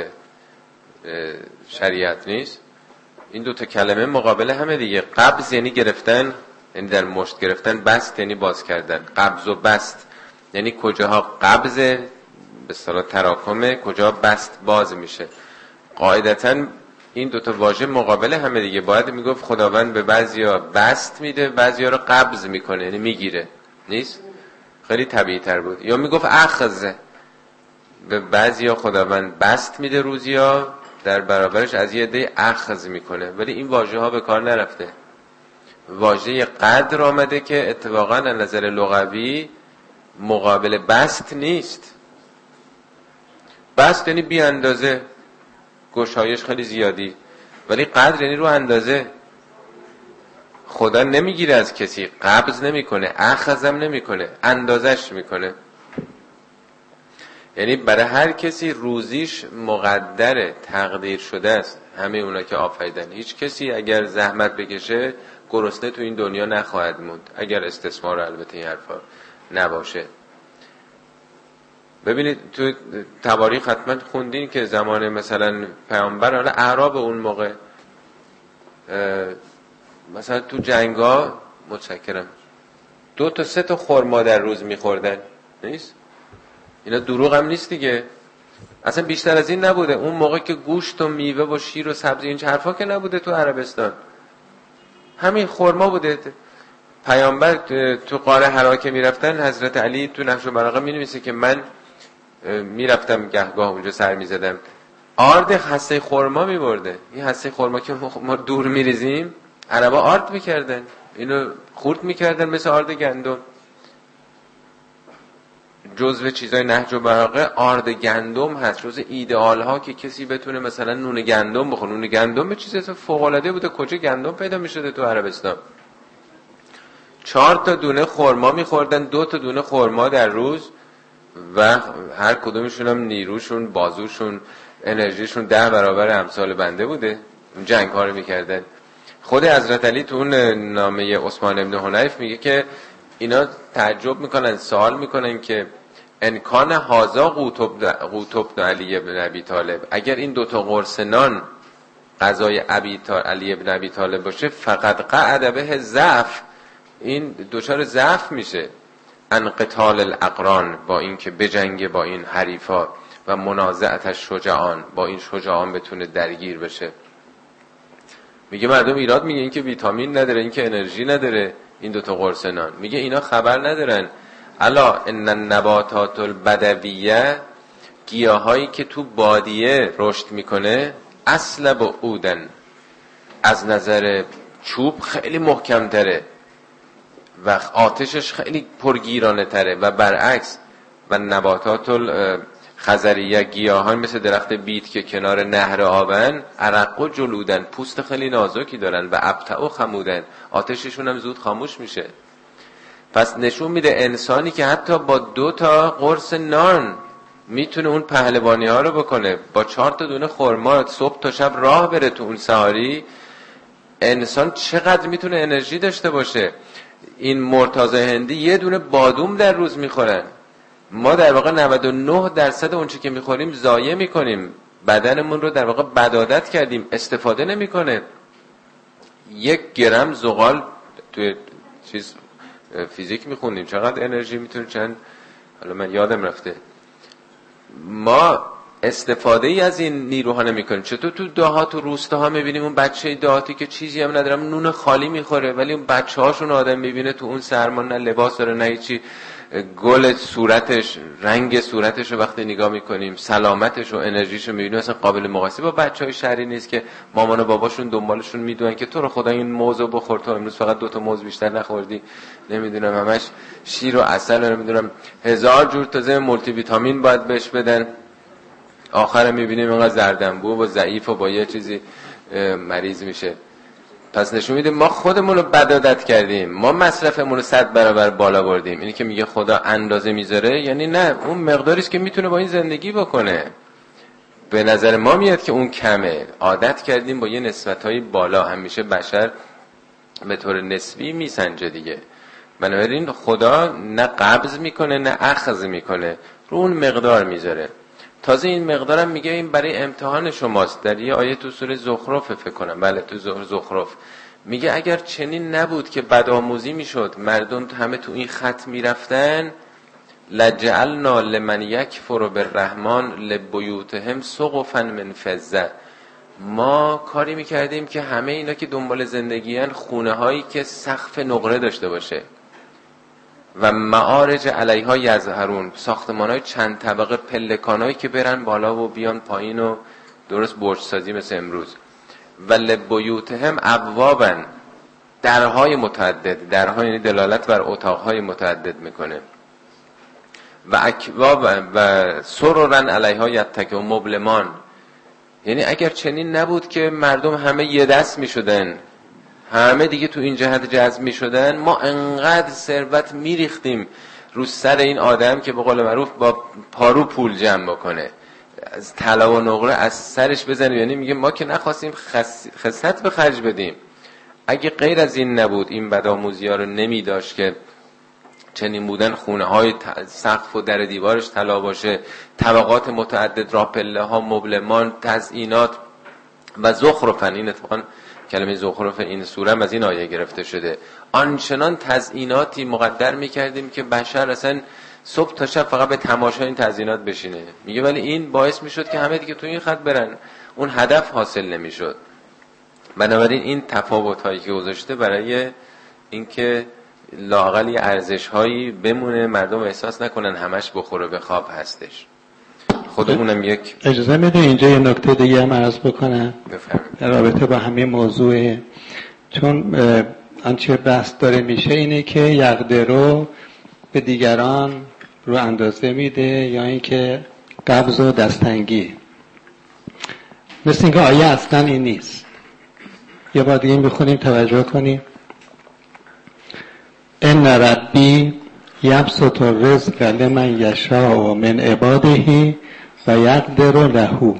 شریعت نیست. این دو تا کلمه مقابل همه دیگه. قبض یعنی گرفتن، یعنی در مشت گرفتن، بسط یعنی باز کردن. قبض و بسط یعنی کجاها قبض به اصطلاح تراکمه، کجا بسط باز میشه. قاعدتاً این دوتا واژه مقابل همه دیگه. باید میگفت خداوند به بعضیا بسط میده، بعضیا رو قبض میکنه، یعنی میگیره. نیست؟ خیلی طبیعی تر بود. یا میگفت اخذ، به بعضیا خداوند بسط میده روزیا، در برابرش از یه عده اخذ میکنه. ولی این واژه ها به کار نرفته. واژه قدر آمده که اتفاقا از نظر لغوی مقابل بسط نیست. بسط یعنی بی اندازه، گشایش خیلی زیادی، ولی قدر یعنی رو اندازه. خدا نمیگیره از کسی، قبض نمیکنه، اخذم نمیکنه، اندازش میکنه. یعنی برای هر کسی روزیش مقدره، تقدیر شده است. همه اونا که آفریدن، هیچ کسی اگر زحمت بکشه گرسنه تو این دنیا نخواهد موند، اگر استثمار البته این حرفا نباشه. ببینید تو تواریخ حتما خوندین که زمان مثلا پیامبر، حالا اعراب اون موقع مثلا تو جنگا متشکرم دو تا سه تا خرما در روز میخوردن. نیست؟ اینا دروغ هم نیست دیگه. اصلا بیشتر از این نبوده. اون موقع که گوشت و میوه و شیر و سبزی این حرفا که نبوده تو عربستان، همین خرما بوده. پیامبر تو غار حرا که میرفتن، حضرت علی تو نقش و براقه مینویسه که من میرفتم گهگاه اونجا سر میزدم، آرد حصه خرما میبرده. این حصه خرما که ما دور میریزیم، عربا آرد میکردن، اینو خورد میکردن مثل آرد گندم. جزو چیزای نهج و براقه آرد گندم هست، جزو ایدئال ها که کسی بتونه مثلا نون گندم بخوره. نون گندم چیز فوق العاده بوده. کجا گندم پیدا میشده تو عربستان؟ چهار تا دونه خرما میخوردن، دو تا دونه خرما در روز، و هر کدومشون هم نیروشون، بازوشون، انرژیشون ده برابر امثال بنده بوده. اون جنگ ها رو میکردن. خود حضرت علی تو اون نامه عثمان ابن حنیف میگه که اینا تعجب میکنن، سوال میکنن که انکان هازا قوت ابن علی ابن ابی طالب، اگر این دوتا قرص نان غذای علی ابن ابی طالب باشه، فقط قعد به ضعف، این دوچار ضعف میشه. ان قتال الاقران، با این که بجنگه با این حریفا، و منازعتش شجعان، با این شجعان بتونه درگیر بشه. میگه مردم ایراد میگه این که ویتامین نداره، این که انرژی نداره، این دوتا قرص نان. میگه اینا خبر ندارن. الا ان النباتات البدویه، گیاهایی که تو بادیه رشد میکنه، اصل با اودن، از نظر چوب خیلی محکم تره و آتشش خیلی پرگیرانه تره، و برعکس و نباتات الخضریه، گیاهان مثل درخت بیت که کنار نهر آبن، عرق و جلودن، پوست خیلی نازکی دارن، و ابتع و خمودن، آتششون هم زود خاموش میشه. پس نشون میده انسانی که حتی با دو تا قرص نان میتونه اون پهلوانی ها رو بکنه، با چهار تا دونه خرما صبح تا شب راه بره تو اون سحاری، انسان چقدر میتونه انرژی داشته باشه. این مرتضی هندی یه دونه بادوم در روز میخورن. ما در واقع نود و نه درصد اونچه که میخوریم ضایع میکنیم. بدنمون رو در واقع بدعادت کردیم، استفاده نمیکنه. یک گرم زغال توی چیز فیزیک میخوندیم چقدر انرژی میتونه چند، حالا من یادم رفته. ما استفاده ای از این نیروها نمیکنیم. چطور تو دهات و روستاها میبینیم اون بچه دهاتی که چیزی هم ندارم نون خالی میخوره، ولی اون بچه هاشون آدم میبینه تو اون سرما نه لباس داره نه چی، گل صورتش، رنگ صورتش رو وقتی نگاه میکنیم، سلامتش و انرژیش رو میبینیم، مثلا قابل مقایسه با بچهای شهری نیست که مامان و باباشون دنبالشون میدونن که تو رو خدا این موز رو بخور، تو امروز فقط دو تا موز بیشتر نخوردی، نمیدونم همش شیر و عسل و نمیدونم هزار جور تازه مولتی ویتامین باید بهش بدن. آخر میبینیم اینقدر زردنبو و ضعیف و با یه چیزی مریض میشه. پس نشون میده ما خودمون رو بدعادت کردیم، ما مصرفمون رو صد برابر بالا بردیم. اینی که میگه خدا اندازه میذاره یعنی نه، اون مقداریه است که میتونه با این زندگی بکنه. به نظر ما میاد که اون کمه، عادت کردیم با یه نسبت‌های بالا. همیشه بشر به طور نسبی میسنجه دیگه. بنابراین خدا نه قبض میکنه نه اخذ میکنه، رو اون مقدار میذاره. تازه این مقدارم میگه این برای امتحان شماست. در یه آیه تو سوره زخرف فکر کنم، بله تو زخرف میگه اگر چنین نبود که بدآموزی میشد، مردم همه تو این خط میرفتن، لجعلنا لمن یکفر بالرحمن لبیوتهم سقفا من فضه، ما کاری میکردیم که همه اینا که دنبال زندگیان خونه هایی که سقف نقره داشته باشه و معارج علیها یظهرون، ساختمان‌های چند طبقه، پلکان‌هایی که برن بالا و بیان پایین و درست برج سازی مثل امروز. و لبیوتهم ابوابا، درهای متعدد، درها یعنی دلالت بر اتاق‌های متعدد میکنه. و اکواب و سررا علیها یتکئون، مبلمان. یعنی اگر چنین نبود که مردم همه یه دست میشدن، همه دیگه تو این جهت جذب می شدن، ما انقدر ثروت می ریختیم رو سر این آدم که به قول معروف با پارو پول جمع بکنه، از طلا و نقره از سرش بزنیم. یعنی میگه ما که نخواستیم خس... خسارت به خرج بدیم. اگه غیر از این نبود، این بدآموزی ها رو نمی داشت که چنین بودن خونه های ت... سقف و در دیوارش طلا باشه، طبقات متعدد، را پله ها، مبلمان، تزیینات و زخرفن. این اتفاقا کلمه زخرف این سوره هم از این آیه گرفته شده. آنچنان تزییناتی مقدر میکردیم که بشر اصلا صبح تا شب فقط به تماشای این تزیینات بشینه. میگه ولی این باعث میشد که همه دیگه تو این خط برن، اون هدف حاصل نمیشد. بنابراین این تفاوت هایی که گذاشته برای اینکه لااقل یه ارزش هایی بمونه، مردم احساس نکنن همش بخوره به خواب هستش. خودمونم یک اجازه میده اینجا یه نکته دیگه هم عرض بکنم در رابطه با همین موضوع، چون آنچه بحث داره میشه اینه که یقدرو به دیگران رو اندازه میده یا اینکه قبض و دستنگی. مثل اینکه آیه اصلا این نیست. یه بار دیگه بخونیم توجه کنیم. ان ربی یبسط الرزق لمن یشاء من عباده و یقدر له.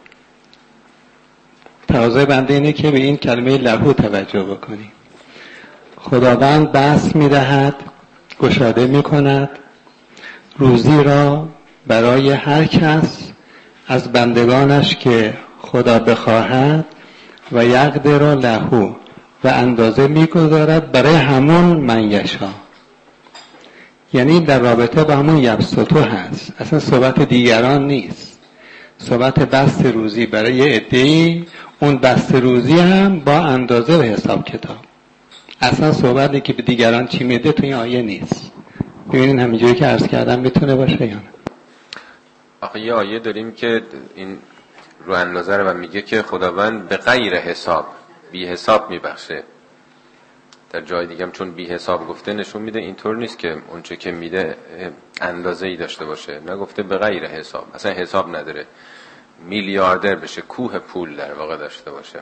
تقاضای بنده اینه که به این کلمه له توجه بکنیم. خداوند بسط می‌دهد، گشاده می‌کند روزی را برای هر کس از بندگانش که خدا بخواهد و یقدر له، و اندازه می‌گذارد برای همون من یشاء. یعنی در رابطه با همون یبسطو هست، اصلا صحبت دیگران نیست. صحبت بسط روزی برای یه عده‌ای، اون بسط روزی هم با اندازه و حساب کتاب. اصلا صحبتی که به دیگران چی میده تو این آیه نیست. ببینین همینجوری که عرض کردم میتونه باشه یا نه؟ آخه یه آیه داریم که این رو اندازه رو میگه که خداوند به غیر حساب، بی حساب میبخشه. در جای دیگه هم چون بی حساب گفته نشون میده اینطور نیست که اونچه که میده اندازه‌ای داشته باشه. نگفته به غیر حساب، اصلا حساب نداره، میلیاردر بشه، کوه پول در واقع داشته باشه.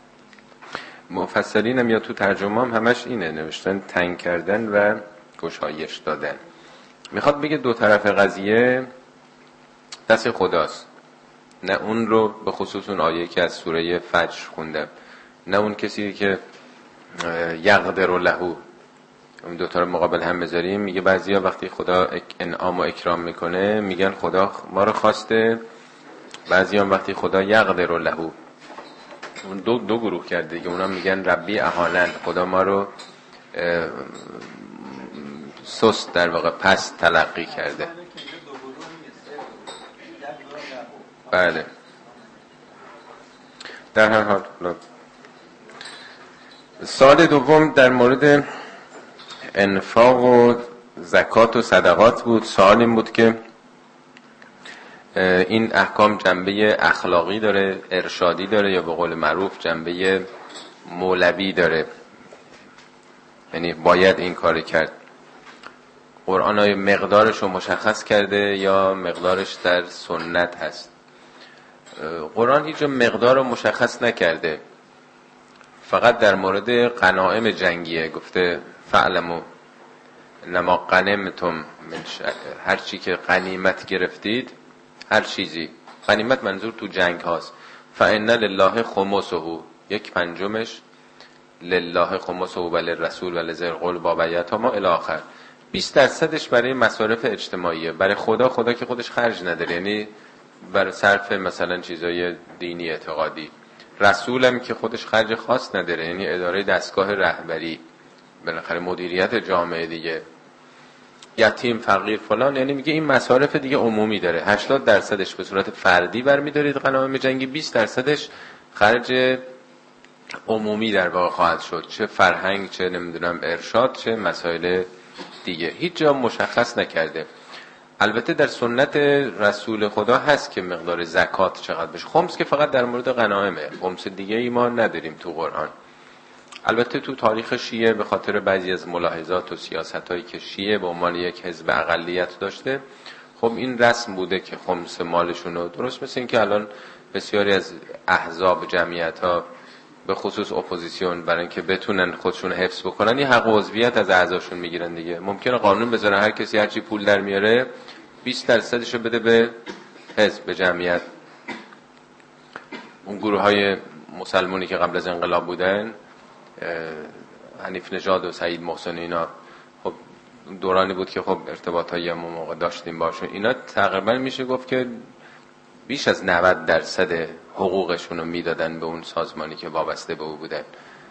مفسرین هم یا تو ترجمه هم همش اینه نوشتن، تنگ کردن و گشایش دادن. میخواد بگه دو طرف قضیه دست خداست، نه اون رو به خصوص اون آیه که از سوره فجر خوندم، نه اون کسی که یقدر له. اون دو تا رو مقابل هم بذاریم، میگه بعضیا وقتی خدا انعام و اکرام میکنه میگن خدا ما رو خواسته بعضی هم وقتی خدا یقدر له، اون دو دو گروه کرده دیگه، اونا میگن ربی اهانن، خدا ما رو سست در واقع پس تلقی کرده. بله در هر حال سال دوم در مورد انفاق و زکات و صدقات بود. سوال این بود که این احکام جنبه اخلاقی داره، ارشادی داره، یا به قول معروف جنبه مولوی داره، یعنی باید این کار کرد؟ قرآن های مقدارش رو مشخص کرده یا مقدارش در سنت هست؟ قرآن هیچ مقدار رو مشخص نکرده، فقط در مورد غنایم جنگیه گفته فعلمو نما غنمتم، هر چی که غنیمت گرفتید، هر چیزی غنیمت منظور تو جنگ هاست، فإن لله خمسه، یک پنجمش لله خمسه و للرسول و لذی القربی و یتامی الی آخر. بیست درصدش برای مصارف اجتماعیه، برای خدا. خدا که خودش خرج نداره، یعنی برای صرف مثلا چیزای دینی اعتقادی. رسولم که خودش خرج خاص نداره، یعنی اداره دستگاه رهبری، بالاخره مدیریت جامعه دیگه، یتیم فقیر فلان، یعنی میگه این مصارف دیگه عمومی داره. هشتاد درصدش به صورت فردی برمی‌دارید غنایم جنگی، بیست درصدش خرج عمومی در واقع خواهد شد، چه فرهنگ، چه نمیدونم ارشاد، چه مسائل دیگه. هیچ جا مشخص نکرده. البته در سنت رسول خدا هست که مقدار زکات چقدر بشه. خمس که فقط در مورد غنایمه، خمس دیگه ای ما نداریم تو قرآن. البته تو تاریخ شیعه به خاطر بعضی از ملاحظات و سیاستایی که شیعه به عنوان یک حزب اقلیت داشته، خب این رسم بوده که خمس مالشونو، درست مثل این که الان بسیاری از احزاب جمعیت ها به خصوص اپوزیسیون برای اینکه بتونن خودشون حفظ بکنن، یه حق عضویت از اعضاشون میگیرن دیگه. ممکنه قانون بذارن هر کسی هر چی پول در میاره بیست درصدش رو بده به حزب، به جمعیت. اون گروه های مسلمانی که قبل از انقلاب بودن، حنیف نژاد و سعید محسن، اینا خب دورانی بود که خب ارتباطایی هم موقع داشتیم باشون، اینا تقریبا میشه گفت که بیش از نود درصد حقوقشون رو میدادن به اون سازمانی که وابسته به او بودن.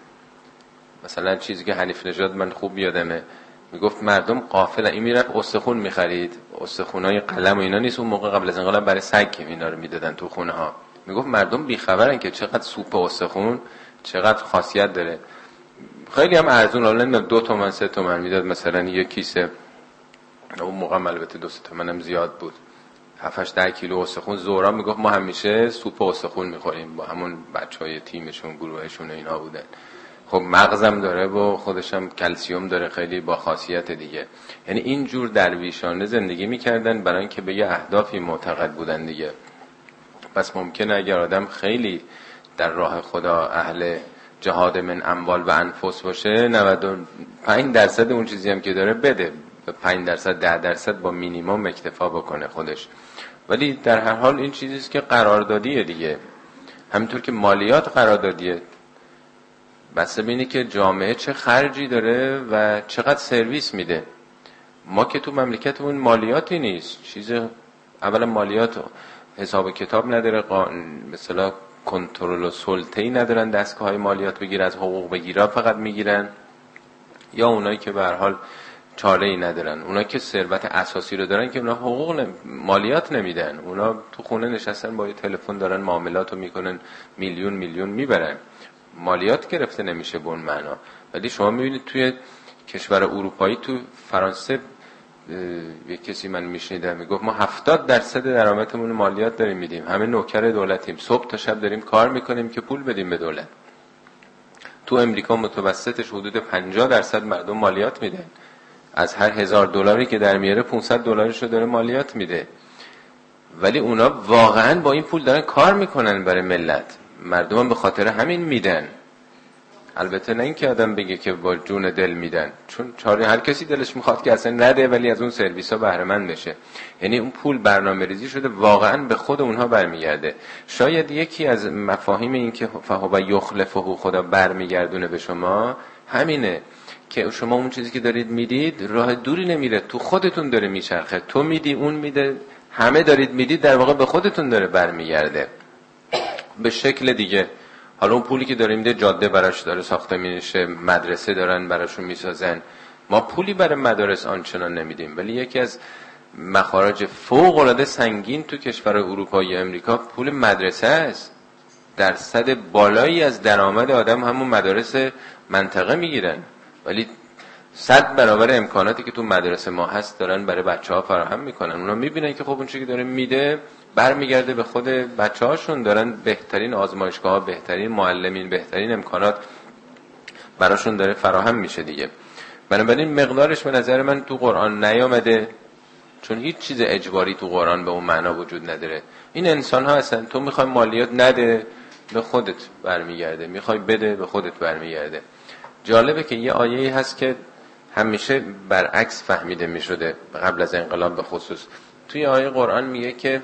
مثلا چیزی که حنیف نژاد من خوب یادمه میگفت مردم غافلن، این میرفت استخون میخرید، استخونای قلم و اینا نیست، اون موقع قبل از انقلاب برای سگ اینا رو میدادن تو خونه ها. میگفت مردم بیخبرن که چقدر سوپ استخون چقدر خاصیت داره. خیلی هم ارزون، حالا دو تومن سه تومن میداد مثلا یک کیسه. اون موقع البته دو سه تومن هم زیاد بود، هفت ده کیلو استخون. زورا میگفت ما همیشه سوپ استخون میخوریم، با همون بچهای تیمشون گروهشون اینا بودن. خب مغزم داره و خودشم کلسیوم داره، خیلی با خاصیت دیگه. یعنی این جور درویشانه زندگی میکردن برای اینکه به یه اهدافی معتقد بودن دیگه. پس ممکنه اگر آدم خیلی در راه خدا اهل جهاد من اموال و انفس باشه، نود و پنج درصد اون چیزی هم که داره بده، به پنج درصد ده درصد با مینیمم اکتفا بکنه خودش. ولی در هر حال این چیزیست که قراردادیه دیگه، همینطور که مالیات قراردادیه. بس ببینی که جامعه چه خرجی داره و چقدر سرویس میده. ما که تو مملکتمون مالیاتی نیست، چیز اولا مالیات حساب کتاب نداره، مثلا کنترل و سلطه‌ای ندارن دستگاه‌های مالیات بگیر، از حقوق بگیرا فقط میگیرن، یا اونایی که به هر حال چاره‌ای ندارن. اونایی که ثروت اساسی رو دارن که اونا حقوق نم... مالیات نمیدن، اونا تو خونه نشستن با یه تلفن دارن معاملات رو میکنن، میلیون میلیون میبرن، مالیات گرفته نمیشه به اون معنا. ولی شما میبینید توی کشور اروپایی، تو فرانسه یک کسی من میشنیدم میگفت ما هفتاد درصد درآمدمون مالیات داریم میدیم، همه نوکر دولتیم، صبح تا شب داریم کار میکنیم که پول بدیم به دولت. تو امریکا متوسطش حدود پنجاه درصد مردم مالیات میدن، از هر هزار دلاری که در میاره پانصد دلارش رو داره مالیات میده. ولی اونا واقعا با این پول دارن کار میکنن برای ملت، مردم هم به خاطر همین میدن. البته نه اینکه آدم بگه که با جون دل میدن، چون چاره هر کسی دلش میخواد که اصلا نده ولی از اون سرویس ها بهره مند بشه. یعنی اون پول برنامه ریزی شده واقعا به خود اونها برمیگرده. شاید یکی از مفاهیم این که فهو یخلفه خدا برمیگردونه به شما همینه که شما اون چیزی که دارید میدید راه دوری نمیره، تو خودتون داره میچرخه. تو میدی، اون میده، همه دارید میدید در واقع به خودتون داره برمیگرده به شکل دیگه. حالا اون پولی که داریم میده جاده براش داره ساخته میشه، مدرسه دارن براشون میسازن، ما پولی برای مدارس آنچنان نمیدیم. ولی یکی از مخارج فوق العاده سنگین تو کشور اروپایی و امریکا پول مدرسه است. درصد بالایی از درآمد آدم همون مدارس منطقه میگیرن، ولی صد برابر امکاناتی که تو مدرسه ما هست دارن برای بچه‌ها فراهم میکنن. اونا میبینن که خب اون چیزی که داره میده برمیگرده به خود بچه‌هاشون، دارن بهترین آزمایشگاه‌ها، بهترین معلمین، بهترین امکانات براشون داره فراهم میشه دیگه. بنابراین مقدارش به نظر من تو قرآن نیامده، چون هیچ چیز اجباری تو قرآن به اون معنا وجود نداره. این انسان ها هستن، تو میخوای مالیات نده به خودت برمیگرده، میخوای بده به خودت برمیگرده. جالبه که یه آیه‌ای هست که همیشه برعکس فهمیده میشده قبل از انقلاب به خصوص. توی آیه قرآن میگه که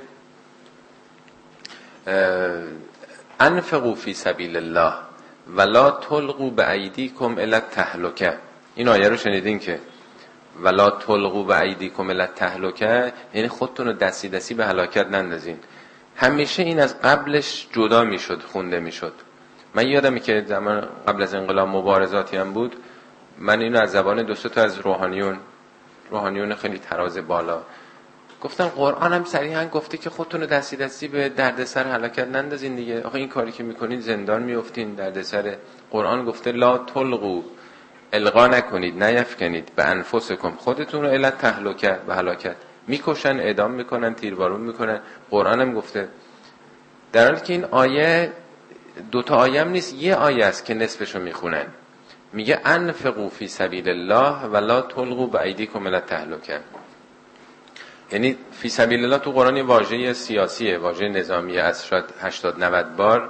انفقوا فی سبیل الله ولا تلقوا بایدیکم الی التهلکه. این آیه رو شنیدین که ولا تلقوا بایدیکم الی التهلکه، یعنی خودتون رو دستی دستی به هلاکت نندازین. همیشه این از قبلش جدا میشد، خونده میشد. من یادمه که زمان قبل از انقلاب مبارزاتی هم بود، من اینو از زبان دو سه تا از روحانیون روحانیون خیلی تراز بالا گفتن قرآن هم صریحا گفته که خودتون رو دستی دستی به دردسر هلاکت نندازین دیگه. آخه این کاری که میکنین زندان میافتین، دردسر. قرآن گفته لا تلقوا، القا نکنید، نیفکنید به انفسکم، خودتون رو الی التهلکه، به هلاکت. میکشن، اعدام میکنن، تیربارون میکنن. قرآن هم گفته. در حالی که این آیه دو تا آیه هم نیست، یه آیه است که نصفشو میخونن. میگه انفقوا فی سبیل الله ولا تلقوا بایدیکم الی التهلکه. یعنی فی سبیل الله تو قرآن یه واژه سیاسیه، واژه نظامیه، از شاید هشتاد نود بار،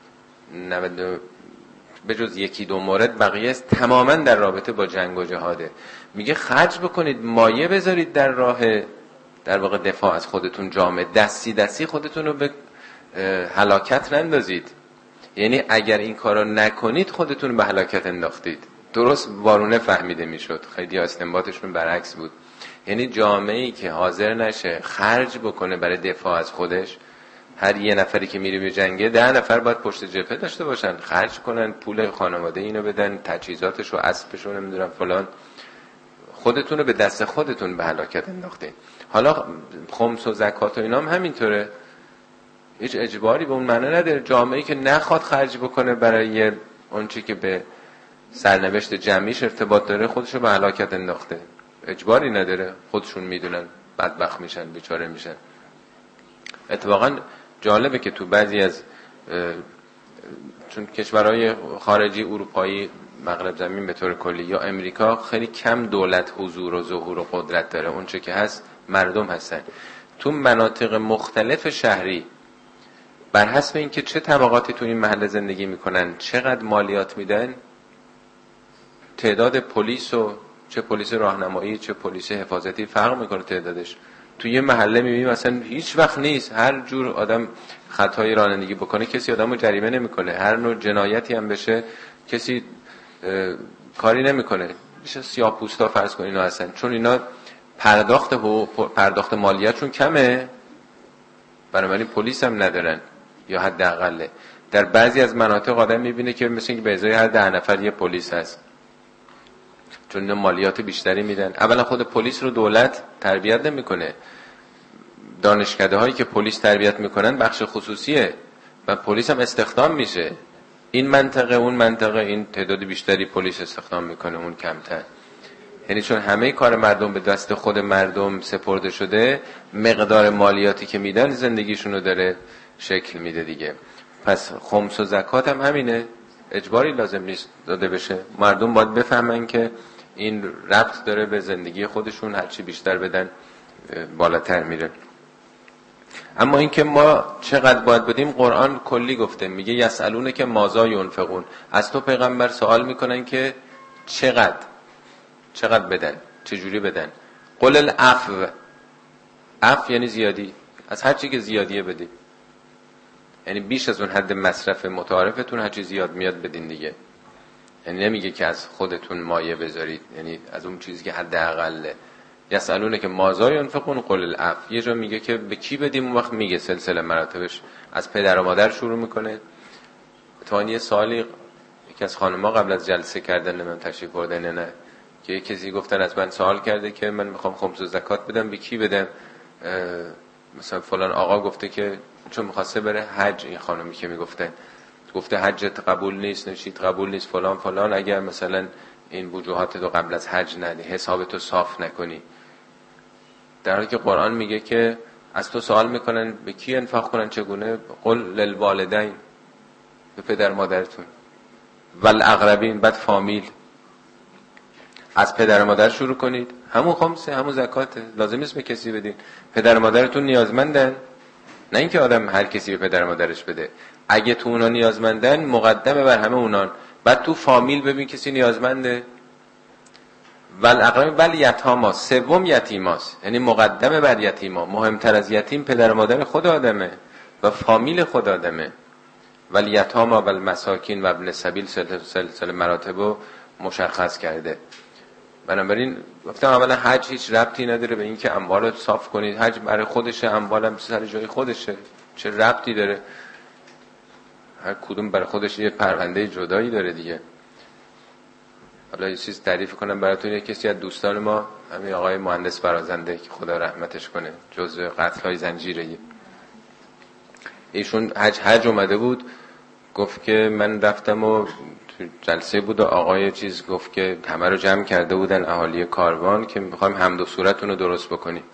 نود به جز یکی دو مورد بقیه تماما در رابطه با جنگ و جهاده. میگه خرج بکنید، مایه بذارید در راه در واقع دفاع از خودتون، جامعه، دستی دستی خودتون رو به هلاکت نندازید. یعنی اگر این کارو نکنید خودتون به هلاکت انداختید. درست وارونه فهمیده میشد، خیلی استنباطشون برعکس بود. یعنی جامعه‌ای که حاضر نشه خرج بکنه برای دفاع از خودش، هر یه نفری که میره به جنگه ده نفر باید پشت جبهه داشته باشن، خرج کنن، پول خانواده اینو بدن، تجهیزاتش و اسبش و نمیدونم فلان، خودتون رو به دست خودتون به هلاکت انداختین. حالا خمس و زکات و اینا هم همینطوره، هیچ اجباری به اون معنی نداره. جامعه‌ای که نخواد خرج بکنه برای اون چی که به سرنوشت جمعیش ارتباط داره، خودشو به هلاکت انداخته، اجباری نداره، خودشون میدونن، بدبخت میشن، بیچاره میشن. اتفاقا جالبه که تو بعضی از چون کشورهای خارجی، اروپایی، مغرب زمین به طور کلی، یا امریکا، خیلی کم دولت حضور و ظهور و قدرت داره. اون چه که هست مردم هستن. تو مناطق مختلف شهری بر حسب اینکه چه طبقاتی تو این محله زندگی میکنن، چقدر مالیات میدن، تعداد پلیس و چه پلیس راهنمایی چه پلیس حفاظتی فرق میکنه تعدادش. تو یه محله میبینیم مثلا هیچ وقت نیست، هر جور آدم خطای رانندگی بکنه کسی آدمو جریمه نمیکنه، هر نوع جنایتی هم بشه کسی کاری نمیکنه. میشه سیاه‌پوستا فرض کن اینا هستن، چون اینا پرداخت پرداخت مالیاتشون کمه، بنابراین پلیس هم ندارن یا حداقل. در بعضی از مناطق آدم میبینه که مثلا به ازای هر ده نفر یه پلیس هست، چون اینا مالیات بیشتری میدن. اولا خود پلیس رو دولت تربیت نمیکنه، دانشکده هایی که پلیس تربیت میکنن بخش خصوصیه و پلیس هم استخدام میشه. این منطقه اون منطقه این تعداد بیشتری پلیس استخدام میکنه، اون کمتر. یعنی چون همه کار مردم به دست خود مردم سپرده شده، مقدار مالیاتی که میدن زندگیشون رو داره شکل میده دیگه. پس خمس و زکات هم همینه، اجباری لازم نیست داده بشه. مردم باید بفهمن که این ربط داره به زندگی خودشون، هرچی بیشتر بدن بالاتر میره. اما اینکه ما چقدر باید بدیم، قرآن کلی گفته، میگه یسالونه که ماذا ینفقون، از تو پیغمبر سوال میکنن که چقدر چقدر بدن، چجوری بدن. قل العفو، عفو یعنی زیادی، از هر چی که زیادیه بدید، یعنی بیش از اون حد مصرف متعارفتون هر چی زیاد میاد بدین دیگه. یعنی نمیگه که از خودتون مایه بذارید، یعنی از اون چیزی که حداقله. یسالونه که ماذا ينفقون قل العفو. یه جا میگه که به کی بدیم، اون وقت میگه سلسله مراتبش از پدر و مادر شروع میکنه. تا یه سالی یکی از خانم‌ها قبل از جلسه کردن من تشریف بردن نه که کسی گفتن از من سوال کرده که من میخوام خمس و زکات بدم، به کی بدم؟ مثلا فلان آقا گفته که چون میخواسته بره حج، این خانمی که میگفته گفته حجت قبول نیست، نشید قبول نیست فلان فلان، اگر مثلا این وجوهات رو قبل از حج ندی، حسابتو صاف نکنی. در حالی که قرآن میگه که از تو سوال میکنن به کی انفاق کنن، چگونه؟ قل للوالدین، به پدر مادرتون، والاقربین، بعد فامیل. از پدر مادر شروع کنید، همون خمسه، همون زکاته، لازم نیست به کسی بدین. پدر مادرتون نیازمندن، نه اینکه آدم هر کسی به پدر مادرش بده. اگه تو اونا نیازمندن مقدمه بر همه اونان. بعد تو فامیل ببین کسی نیازمنده، والاقربین بل یتاما، سوم یتیماست، یعنی مقدمه بر یتیما. مهمتر از یتیم پدر مادر خود آدمه و فامیل خود آدمه. ولی یتاما و المساکین و ابن سبیل سلسله مراتب مشخص کرده. بنابراین گفتم اولا حج هیچ ربطی نداره به این که اموال رو صاف کنید. حج برای خودشه، اموالم سر جای خودشه، چه ربطی داره؟ هر کدوم برای خودش یه پرونده جدایی داره دیگه. حالا یه چیز تعریف کنم براتون. یه کسی از دوستان ما، همین آقای مهندس برازنده که خدا رحمتش کنه، جزء قتل‌های زنجیره، ایشون حج حج اومده بود، گفت که من رفتم و جلسه بود و آقای چیز گفت که همه رو جمع کرده بودن اهالی کاروان که میخوایم حمد و صورتون رو درست بکنیم.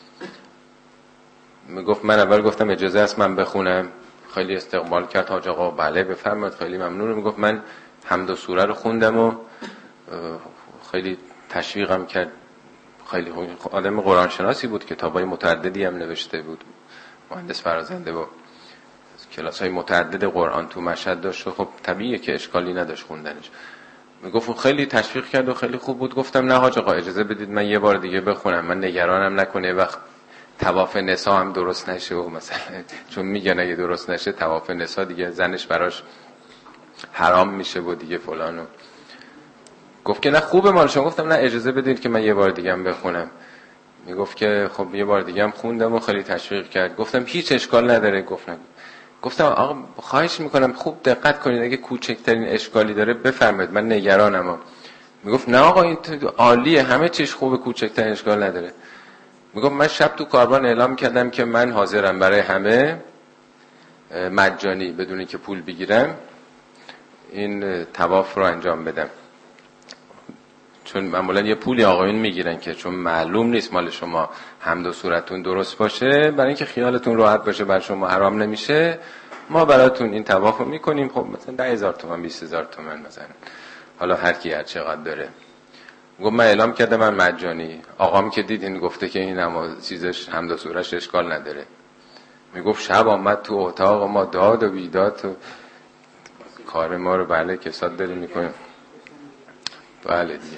میگفت من اول گفتم اجازه است من بخونم، خیلی استقبال کرد حاج آقا، بله بفرمایید خیلی ممنونم. میگفت من حمد و سوره رو خوندم و خیلی تشویقم کرد. خیلی آدم قرآن شناسی بود، کتابای متعددی هم نوشته بود، مهندس فرازنده بود، کلاس‌های متعدد قرآن تو مشهد داشت. خب طبیعیه که اشکالی نداشت خوندنش. میگفت خیلی تشویق کرد و خیلی خوب بود. گفتم نه حاج آقا اجازه بدید من یه بار دیگه بخونم، من نگرانم نکنه وقت طواف نسا هم درست نشه و مثلا چون میگن اگه درست نشه طواف نسا دیگه زنش براش حرام میشه و دیگه فلانو. گفت که نه خوبه مال شما. گفتم نه اجازه بدید که من یه بار دیگه هم بخونم. میگفت که خب یه بار دیگه هم خوندم و خیلی تشویق کرد. گفتم هیچ اشکال نداره. گفتم گفتم آقا خواهش میکنم خوب دقت کنید، اگه کوچکترین اشکالی داره بفرمایید، من نگرانم. میگفت نه آقا این عالیه، همه چیز خوبه، کوچکترین اشکال نداره. میگفت من شب تو کاروان اعلام کردم که من حاضرم برای همه مجانی بدون که پول بگیرم این طواف رو انجام بدم، چون معمولا یه پولی آقایون میگیرن که چون معلوم نیست مال شما حمد و صورتون درست باشه، برای اینکه خیالتون راحت باشه بر شما حرام نمیشه، ما براتون این طواف رو میکنیم. خب مثلا ده هزار تومان بیست هزار تومان مثلا، حالا هر کی هر چقدر داره. گفت من اعلام کردم من مجانی. آقام که دید این گفته که این هم چیزش حمد و صورتش اشکال نداره. میگفت شب آمد تو اتاق ما داد و بیداد و کار ما رو بله کساد داریم میکنیم. بله دیگه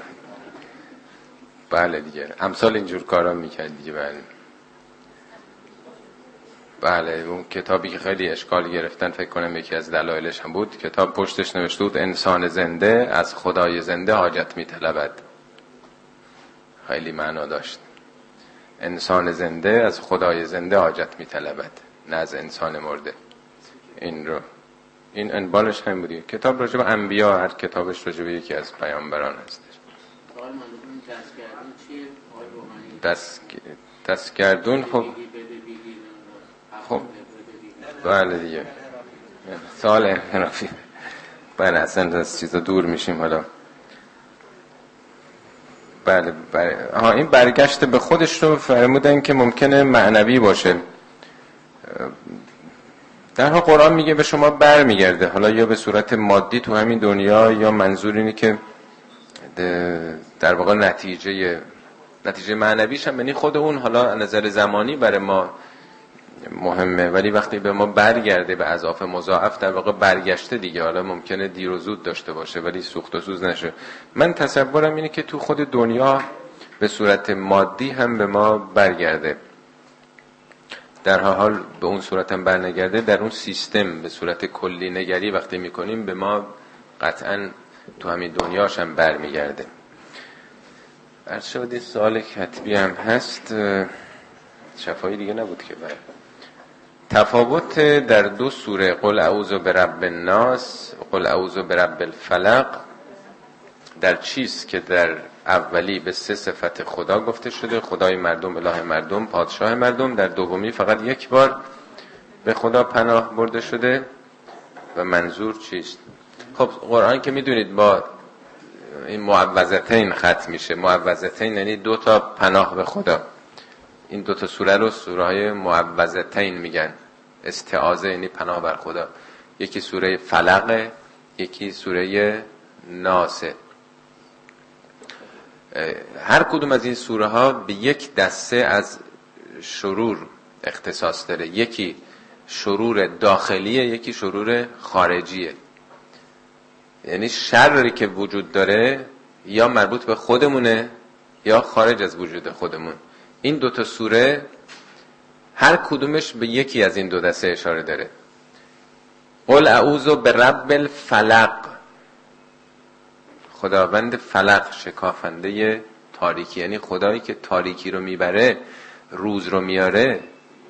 بله دیگه امثال اینجور کارا میکرد دیگه. بله بله اون کتابی که خیلی اشکال گرفتن فکر کنم یکی از دلایلش هم بود، کتاب پشتش نوشته بود انسان زنده از خدای زنده حاجت میطلبد. خیلی معنا داشت. انسان زنده از خدای زنده حاجت میطلبد، نه از انسان مرده. این رو این انبالش هم بودی. کتاب راجع به انبیا، هر کتابش راجع به یکی از پیامبران هستش. دست دستگردون خب خب بله دیگه سوال انحرافی. بله اصلا از چیزا دور میشیم حالا. بله بله آها این برگشت به خودش رو فرمودن که ممکنه معنوی باشه. در حال قرآن میگه به شما بر میگرده، حالا یا به صورت مادی تو همین دنیا، یا منظور اینه که در واقع نتیجه نتیجه معنویش هم یعنی خود اون حالا نظر زمانی برای ما مهمه، ولی وقتی به ما برگرده به اضعاف مضاعف در واقع برگشته دیگه. حالا ممکنه دیر و زود داشته باشه ولی سوخت و سوز نشه. من تصورم اینه که تو خود دنیا به صورت مادی هم به ما برگرده، در حال به اون صورت هم برنگرده، در اون سیستم به صورت کلی نگری وقتی میکنیم به ما قطعا تو همین دنیاش هم برمیگرده. عرض شد این سوال کتبی هم هست، شفایی دیگه نبود که باید. تفاوت در دو سوره قل اعوذ برب الناس قل اعوذ برب الفلق در چیست که در اولی به سه صفت خدا گفته شده، خدای مردم، اله مردم، پادشاه مردم، در دومی فقط یک بار به خدا پناه برده شده و منظور چیست؟ خب قرآن که میدونید با این معوذتین ختم میشه. معوذتین یعنی دو تا پناه به خدا. این دو تا سوره رو سوره های معوذتین میگن. استعاذه یعنی پناه بر خدا. یکی سوره فلق، یکی سوره ناس. هر کدوم از این سوره ها به یک دسته از شرور اختصاص داره. یکی شرور داخلیه، یکی شرور خارجیه. یعنی شری که وجود داره یا مربوط به خودمونه یا خارج از وجود خودمون. این دوتا سوره هر کدومش به یکی از این دو دسته اشاره داره. قل اعوذ برب الفلق، خداوند فلق، شکافنده تاریکی، یعنی خدایی که تاریکی رو میبره روز رو میاره.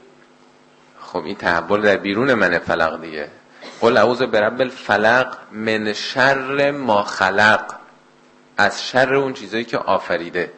خب این تحول در بیرون من فلق دیگه. قل اعوذ برب الفلق من شر ما خلق، از شر اون چیزایی که آفریده.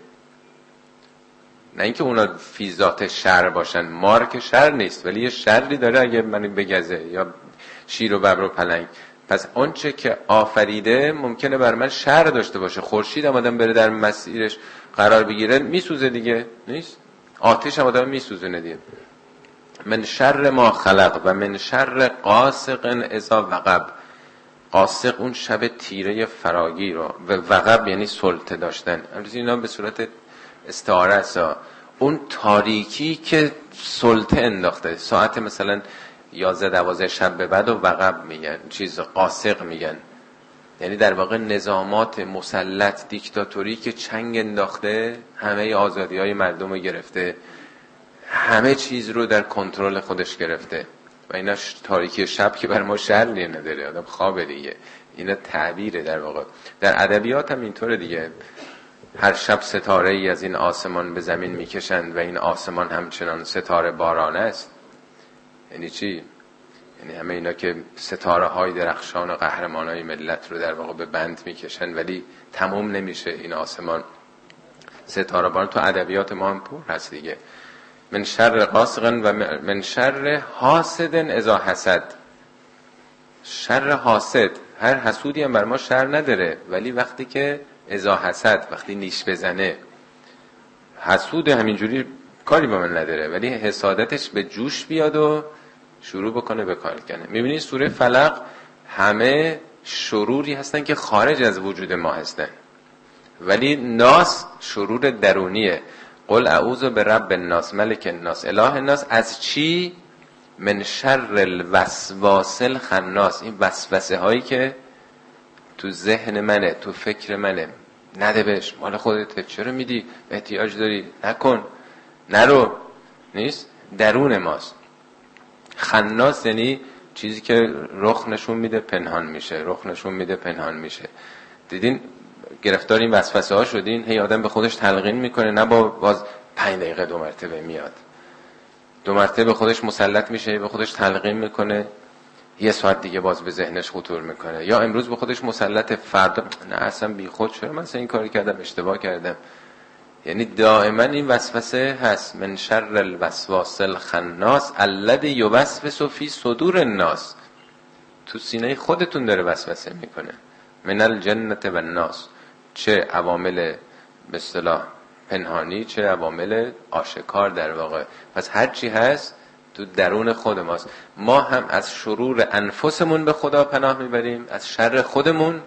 نه اینکه اونا فی ذات شر باشن، مار که شر نیست ولی یه شری داره اگه منو بگزه، یا شیر و ببر و پلنگ. پس آنچه که آفریده ممکنه بر من شر داشته باشه. خورشید هم آدم بره در مسیرش قرار بگیره میسوزه دیگه، نیست؟ آتش هم آدم میسوزونه دیگه. من شر ما خلق و من شر قاسق اذا وقب. قاسق اون شب تیره فراگیر رو، و وقب یعنی سلطه داشتن. البته اینا به صورت استعاره است. اون تاریکی که سلطه انداخته، ساعت مثلا یازده دوازده شب به بعد و وقب میگن، چیز قاسق میگن. یعنی در واقع نظامات مسلط دیکتاتوری که چنگ انداخته، همه آزادی های مردم رو گرفته، همه چیز رو در کنترل خودش گرفته. و اینا تاریکی شب که بر ما شرلی نداره، آدم خوابه دیگه. اینا تعبیره در واقع. در ادبیات هم اینطوره دیگه. هر شب ستاره ای از این آسمان به زمین میکشند و این آسمان همچنان ستاره بارانه است. یعنی چی؟ یعنی همه اینا که ستاره های درخشان و قهرمان های ملت رو در واقع به بند میکشن ولی تمام نمیشه این آسمان. ستاره باران تو ادبیات ما هم پر هست دیگه. من شر قاسق و من شر حاسد اذا حسد. شر حاسد، هر حسودی هم بر ما شر نداره ولی وقتی که اذا حسد، وقتی نیش بزنه. حسود همینجوری کاری با من نداره ولی حسادتش به جوش بیاد و شروع بکنه به کار کنه. میبینید سوره فلق همه شروری هستن که خارج از وجود ما هستن، ولی ناس شرور درونیه. قل اعوذ برب الناس ملک الناس اله الناس. از چی؟ من شر الوسواس الخناس. این وسوسه هایی که تو ذهن منه، تو فکر منه. نده بهش، مال خودت، چرا میدی؟ احتیاج داری، نکن، نرو. نیست؟ درون ماست. خناس یعنی چیزی که رخ نشون میده پنهان میشه، رخ نشون میده پنهان میشه. دیدین گرفتار این وسوسه ها شدین، هی آدم به خودش تلقین میکنه، نه با باز پنج دقیقه دو مرتبه میاد، دو مرتبه به خودش مسلط میشه، به خودش تلقین میکنه، یه ساعت دیگه باز به ذهنش خطور میکنه. یا امروز به خودش مسلط، فردا نه اصلا بی خود چرا من این کاری کردم، اشتباه کردم. یعنی دائما این وسوسه هست. من شر الوسواس الخناس الذی یوسوس فی صدور الناس. تو سینه خودتون داره وسوسه میکنه. من الجنة و الناس. چه عوامل به اصطلاح پنهانی، چه عوامل آشکار در واقع. پس هر چی هست تو درون خود ماست. ما هم از شرور انفسمون به خدا پناه میبریم، از شر خودمون،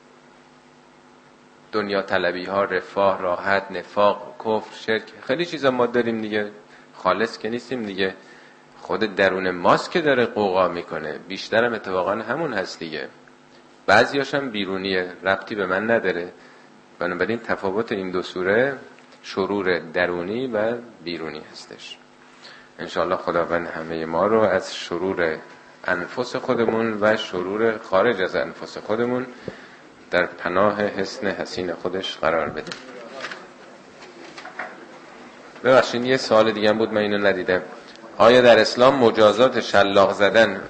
دنیا طلبی ها، رفاه، راحت، نفاق، کفر، شرک، خیلی چیزا ما داریم دیگه. خالص که نیستیم دیگه. خود درون ماست که داره قوقا میکنه. بیشترم اتفاقا همون هست دیگه. بعضیاش هم بیرونیه، ربطی به من نداره. بنابراین تفاوت این دو سوره شرور درونی و بیرونی هستش. انشاءالله خداوند همه ما رو از شرور انفس خودمون و شرور خارج از انفس خودمون در پناه حسن حسین خودش قرار بده. ببخشید یه سوال دیگه بود من اینو ندیدم. آیا در اسلام مجازات شلاق زدن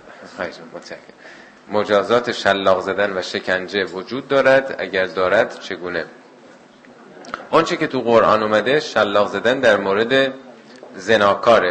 مجازات شلاق زدن و شکنجه وجود دارد؟ اگر دارد چگونه؟ آنچه که تو قرآن اومده شلاق زدن در مورد زناکاره،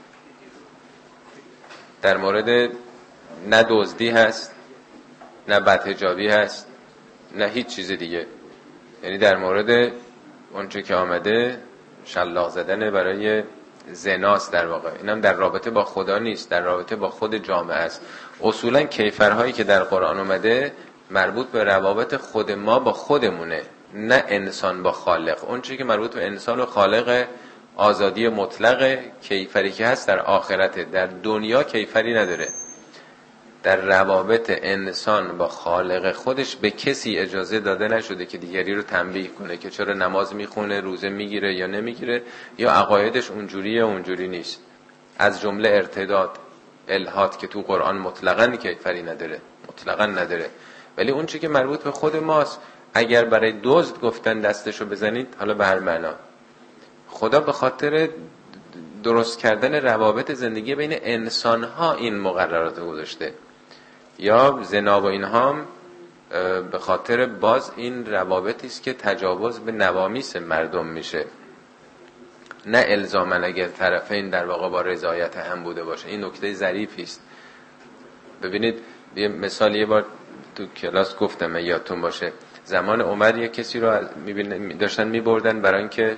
در مورد نه دزدی هست، نه بدحجابی هست، نه هیچ چیز دیگه. یعنی در مورد آنچه که آمده شلاق زدن برای زناست در واقع. اینم در رابطه با خدا نیست، در رابطه با خود جامعه است. اصولا کیفرهایی که در قرآن اومده مربوط به روابط خود ما با خودمونه، نه انسان با خالق. اون چیزی که مربوط به انسان و خالق آزادی مطلق، کیفری که هست در آخرته. در دنیا کیفری نداره. در روابط انسان با خالق خودش به کسی اجازه داده نشده که دیگری رو تنبیه کنه که چرا نماز میخونه، روزه میگیره یا نمیگیره، یا عقایدش اونجوریه یا اونجوری نیست. از جمله ارتداد، الحاد که تو قرآن مطلقاً کیفری نداره، مطلقاً نداره. ولی اون چیزی که مربوط به خود ماست، اگر برای دزد گفتن دستشو بزنید، حالا به هر معنا، خدا به خاطر درست کردن روابط زندگی بین انسان‌ها این مقررات رو گذاشته. یا زنا و اینها هم به خاطر باز این روابطی است که تجاوز به نوامیس مردم میشه، نه الزاماً اگر طرفین در واقع با رضایت هم بوده باشه. این نکته ظریفی است. ببینید یه مثال یه بار تو کلاس گفتم یادتون باشه، زمان عمر یه کسی رو داشتن میبردن برای اینکه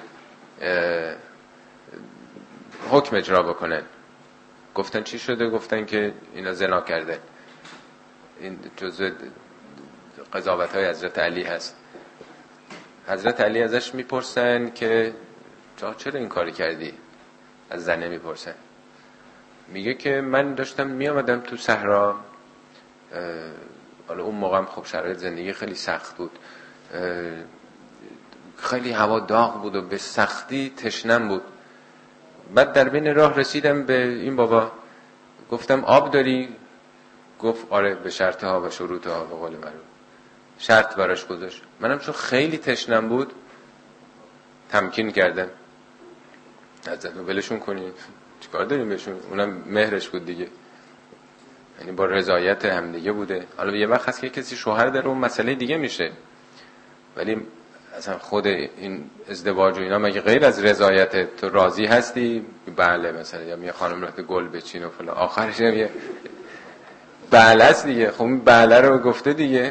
حکم اجرا بکنن. گفتن چی شده؟ گفتن که اینا زنا کرده. این جزء قضاوت‌های حضرت علی هست. حضرت علی ازش میپرسن که چرا این کاری کردی؟ از زنه میپرسن. میگه که من داشتم میامدم تو صحرا، حالا اون موقع هم خب شرایط زندگی خیلی سخت بود، خیلی هوا داغ بود و به سختی تشنم بود. بعد در بین راه رسیدم به این بابا، گفتم آب داری؟ گفت آره، به شرط ها و شروط ها، به قول معروف شرط براش گذاشت. منم چون خیلی تشنم بود تمکین کردم، ازتون ولشون کنین، چیکار داریم بهشون؟ اونم مهرش بود دیگه، یعنی با رضایت هم دیگه بوده. حالا یه وقت هست که کسی شوهر داره اون مسئله دیگه میشه، ولی اصلا خود این ازدواج و اینا مگه غیر از رضایت؟ تو راضی هستی؟ بله. مثلا یا یه خانم رفته گل بچین و فلان، آخرش هم یه بله است دیگه. خب این بله رو گفته دیگه.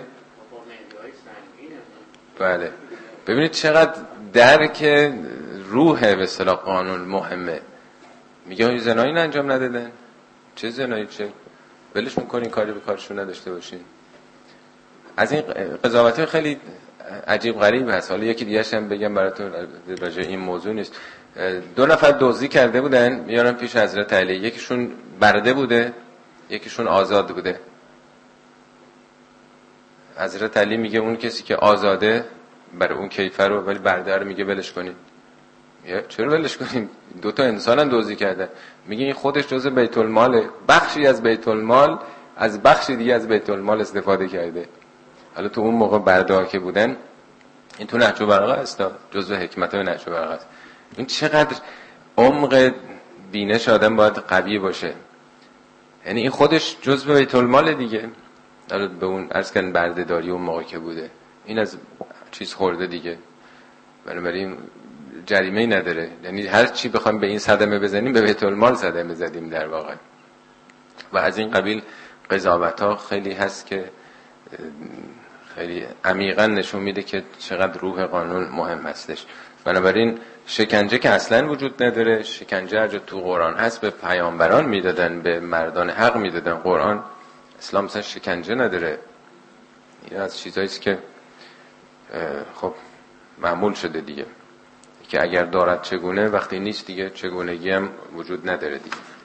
بله. ببینید چقدر درک روح به اصطلاح قانون مهمه. میگه این زنایی انجام ندادن، چه زنایی؟ چه ولش میکنین، کاری به کارشون نداشته باشین. از این قضاوت‌ها خیلی عجیب غریب هست. حالا یکی دیگه هم بگم براتون، راجع این موضوع نیست. دو نفر دزدی کرده بودن، میارن پیش حضرت علی. یکیشون برده بوده، یکیشون آزاد بوده. حضرت علی میگه اون کسی که آزاده برای اون کیفر رو، ولی برده رو میگه ولش کنین. چرا ولش کنین؟ دو تا انسانن دزدی کردن. میگه این خودش جزء بیت الماله، بخشی از بیت المال از بخشی دیگه از بیت المال استفاده کرده. حالا تو اون موقع برده که بودن، این تو نهج البلاغه است، جزء حکمت‌های نهج البلاغه است. این چقدر عمق بینش آدم باید قوی باشه. یعنی این خودش جزء بیت المال دیگه. حالا به اون عرض کردن برده داری اون موقع که بوده، این از چیز خورده دیگه، بنابراین جریمه‌ای نداره. یعنی هر چی بخوایم به این صدمه بزنیم به بیت المال صدمه زدیم در واقع. و از این قبیل قضاوت‌ها خیلی هست که خیلی عمیقاً نشون میده که چقدر روح قانون مهم هستش. بنابراین شکنجه که اصلاً وجود نداره. شکنجه اگه تو قرآن هست به پیامبران میدادن، به مردان حق میدادن. قرآن اسلام مثلا شکنجه نداره. این از چیزایی است که خب معمول شده دیگه، که اگر دارد چگونه، وقتی نیست دیگه چگونگی هم وجود نداره دیگه.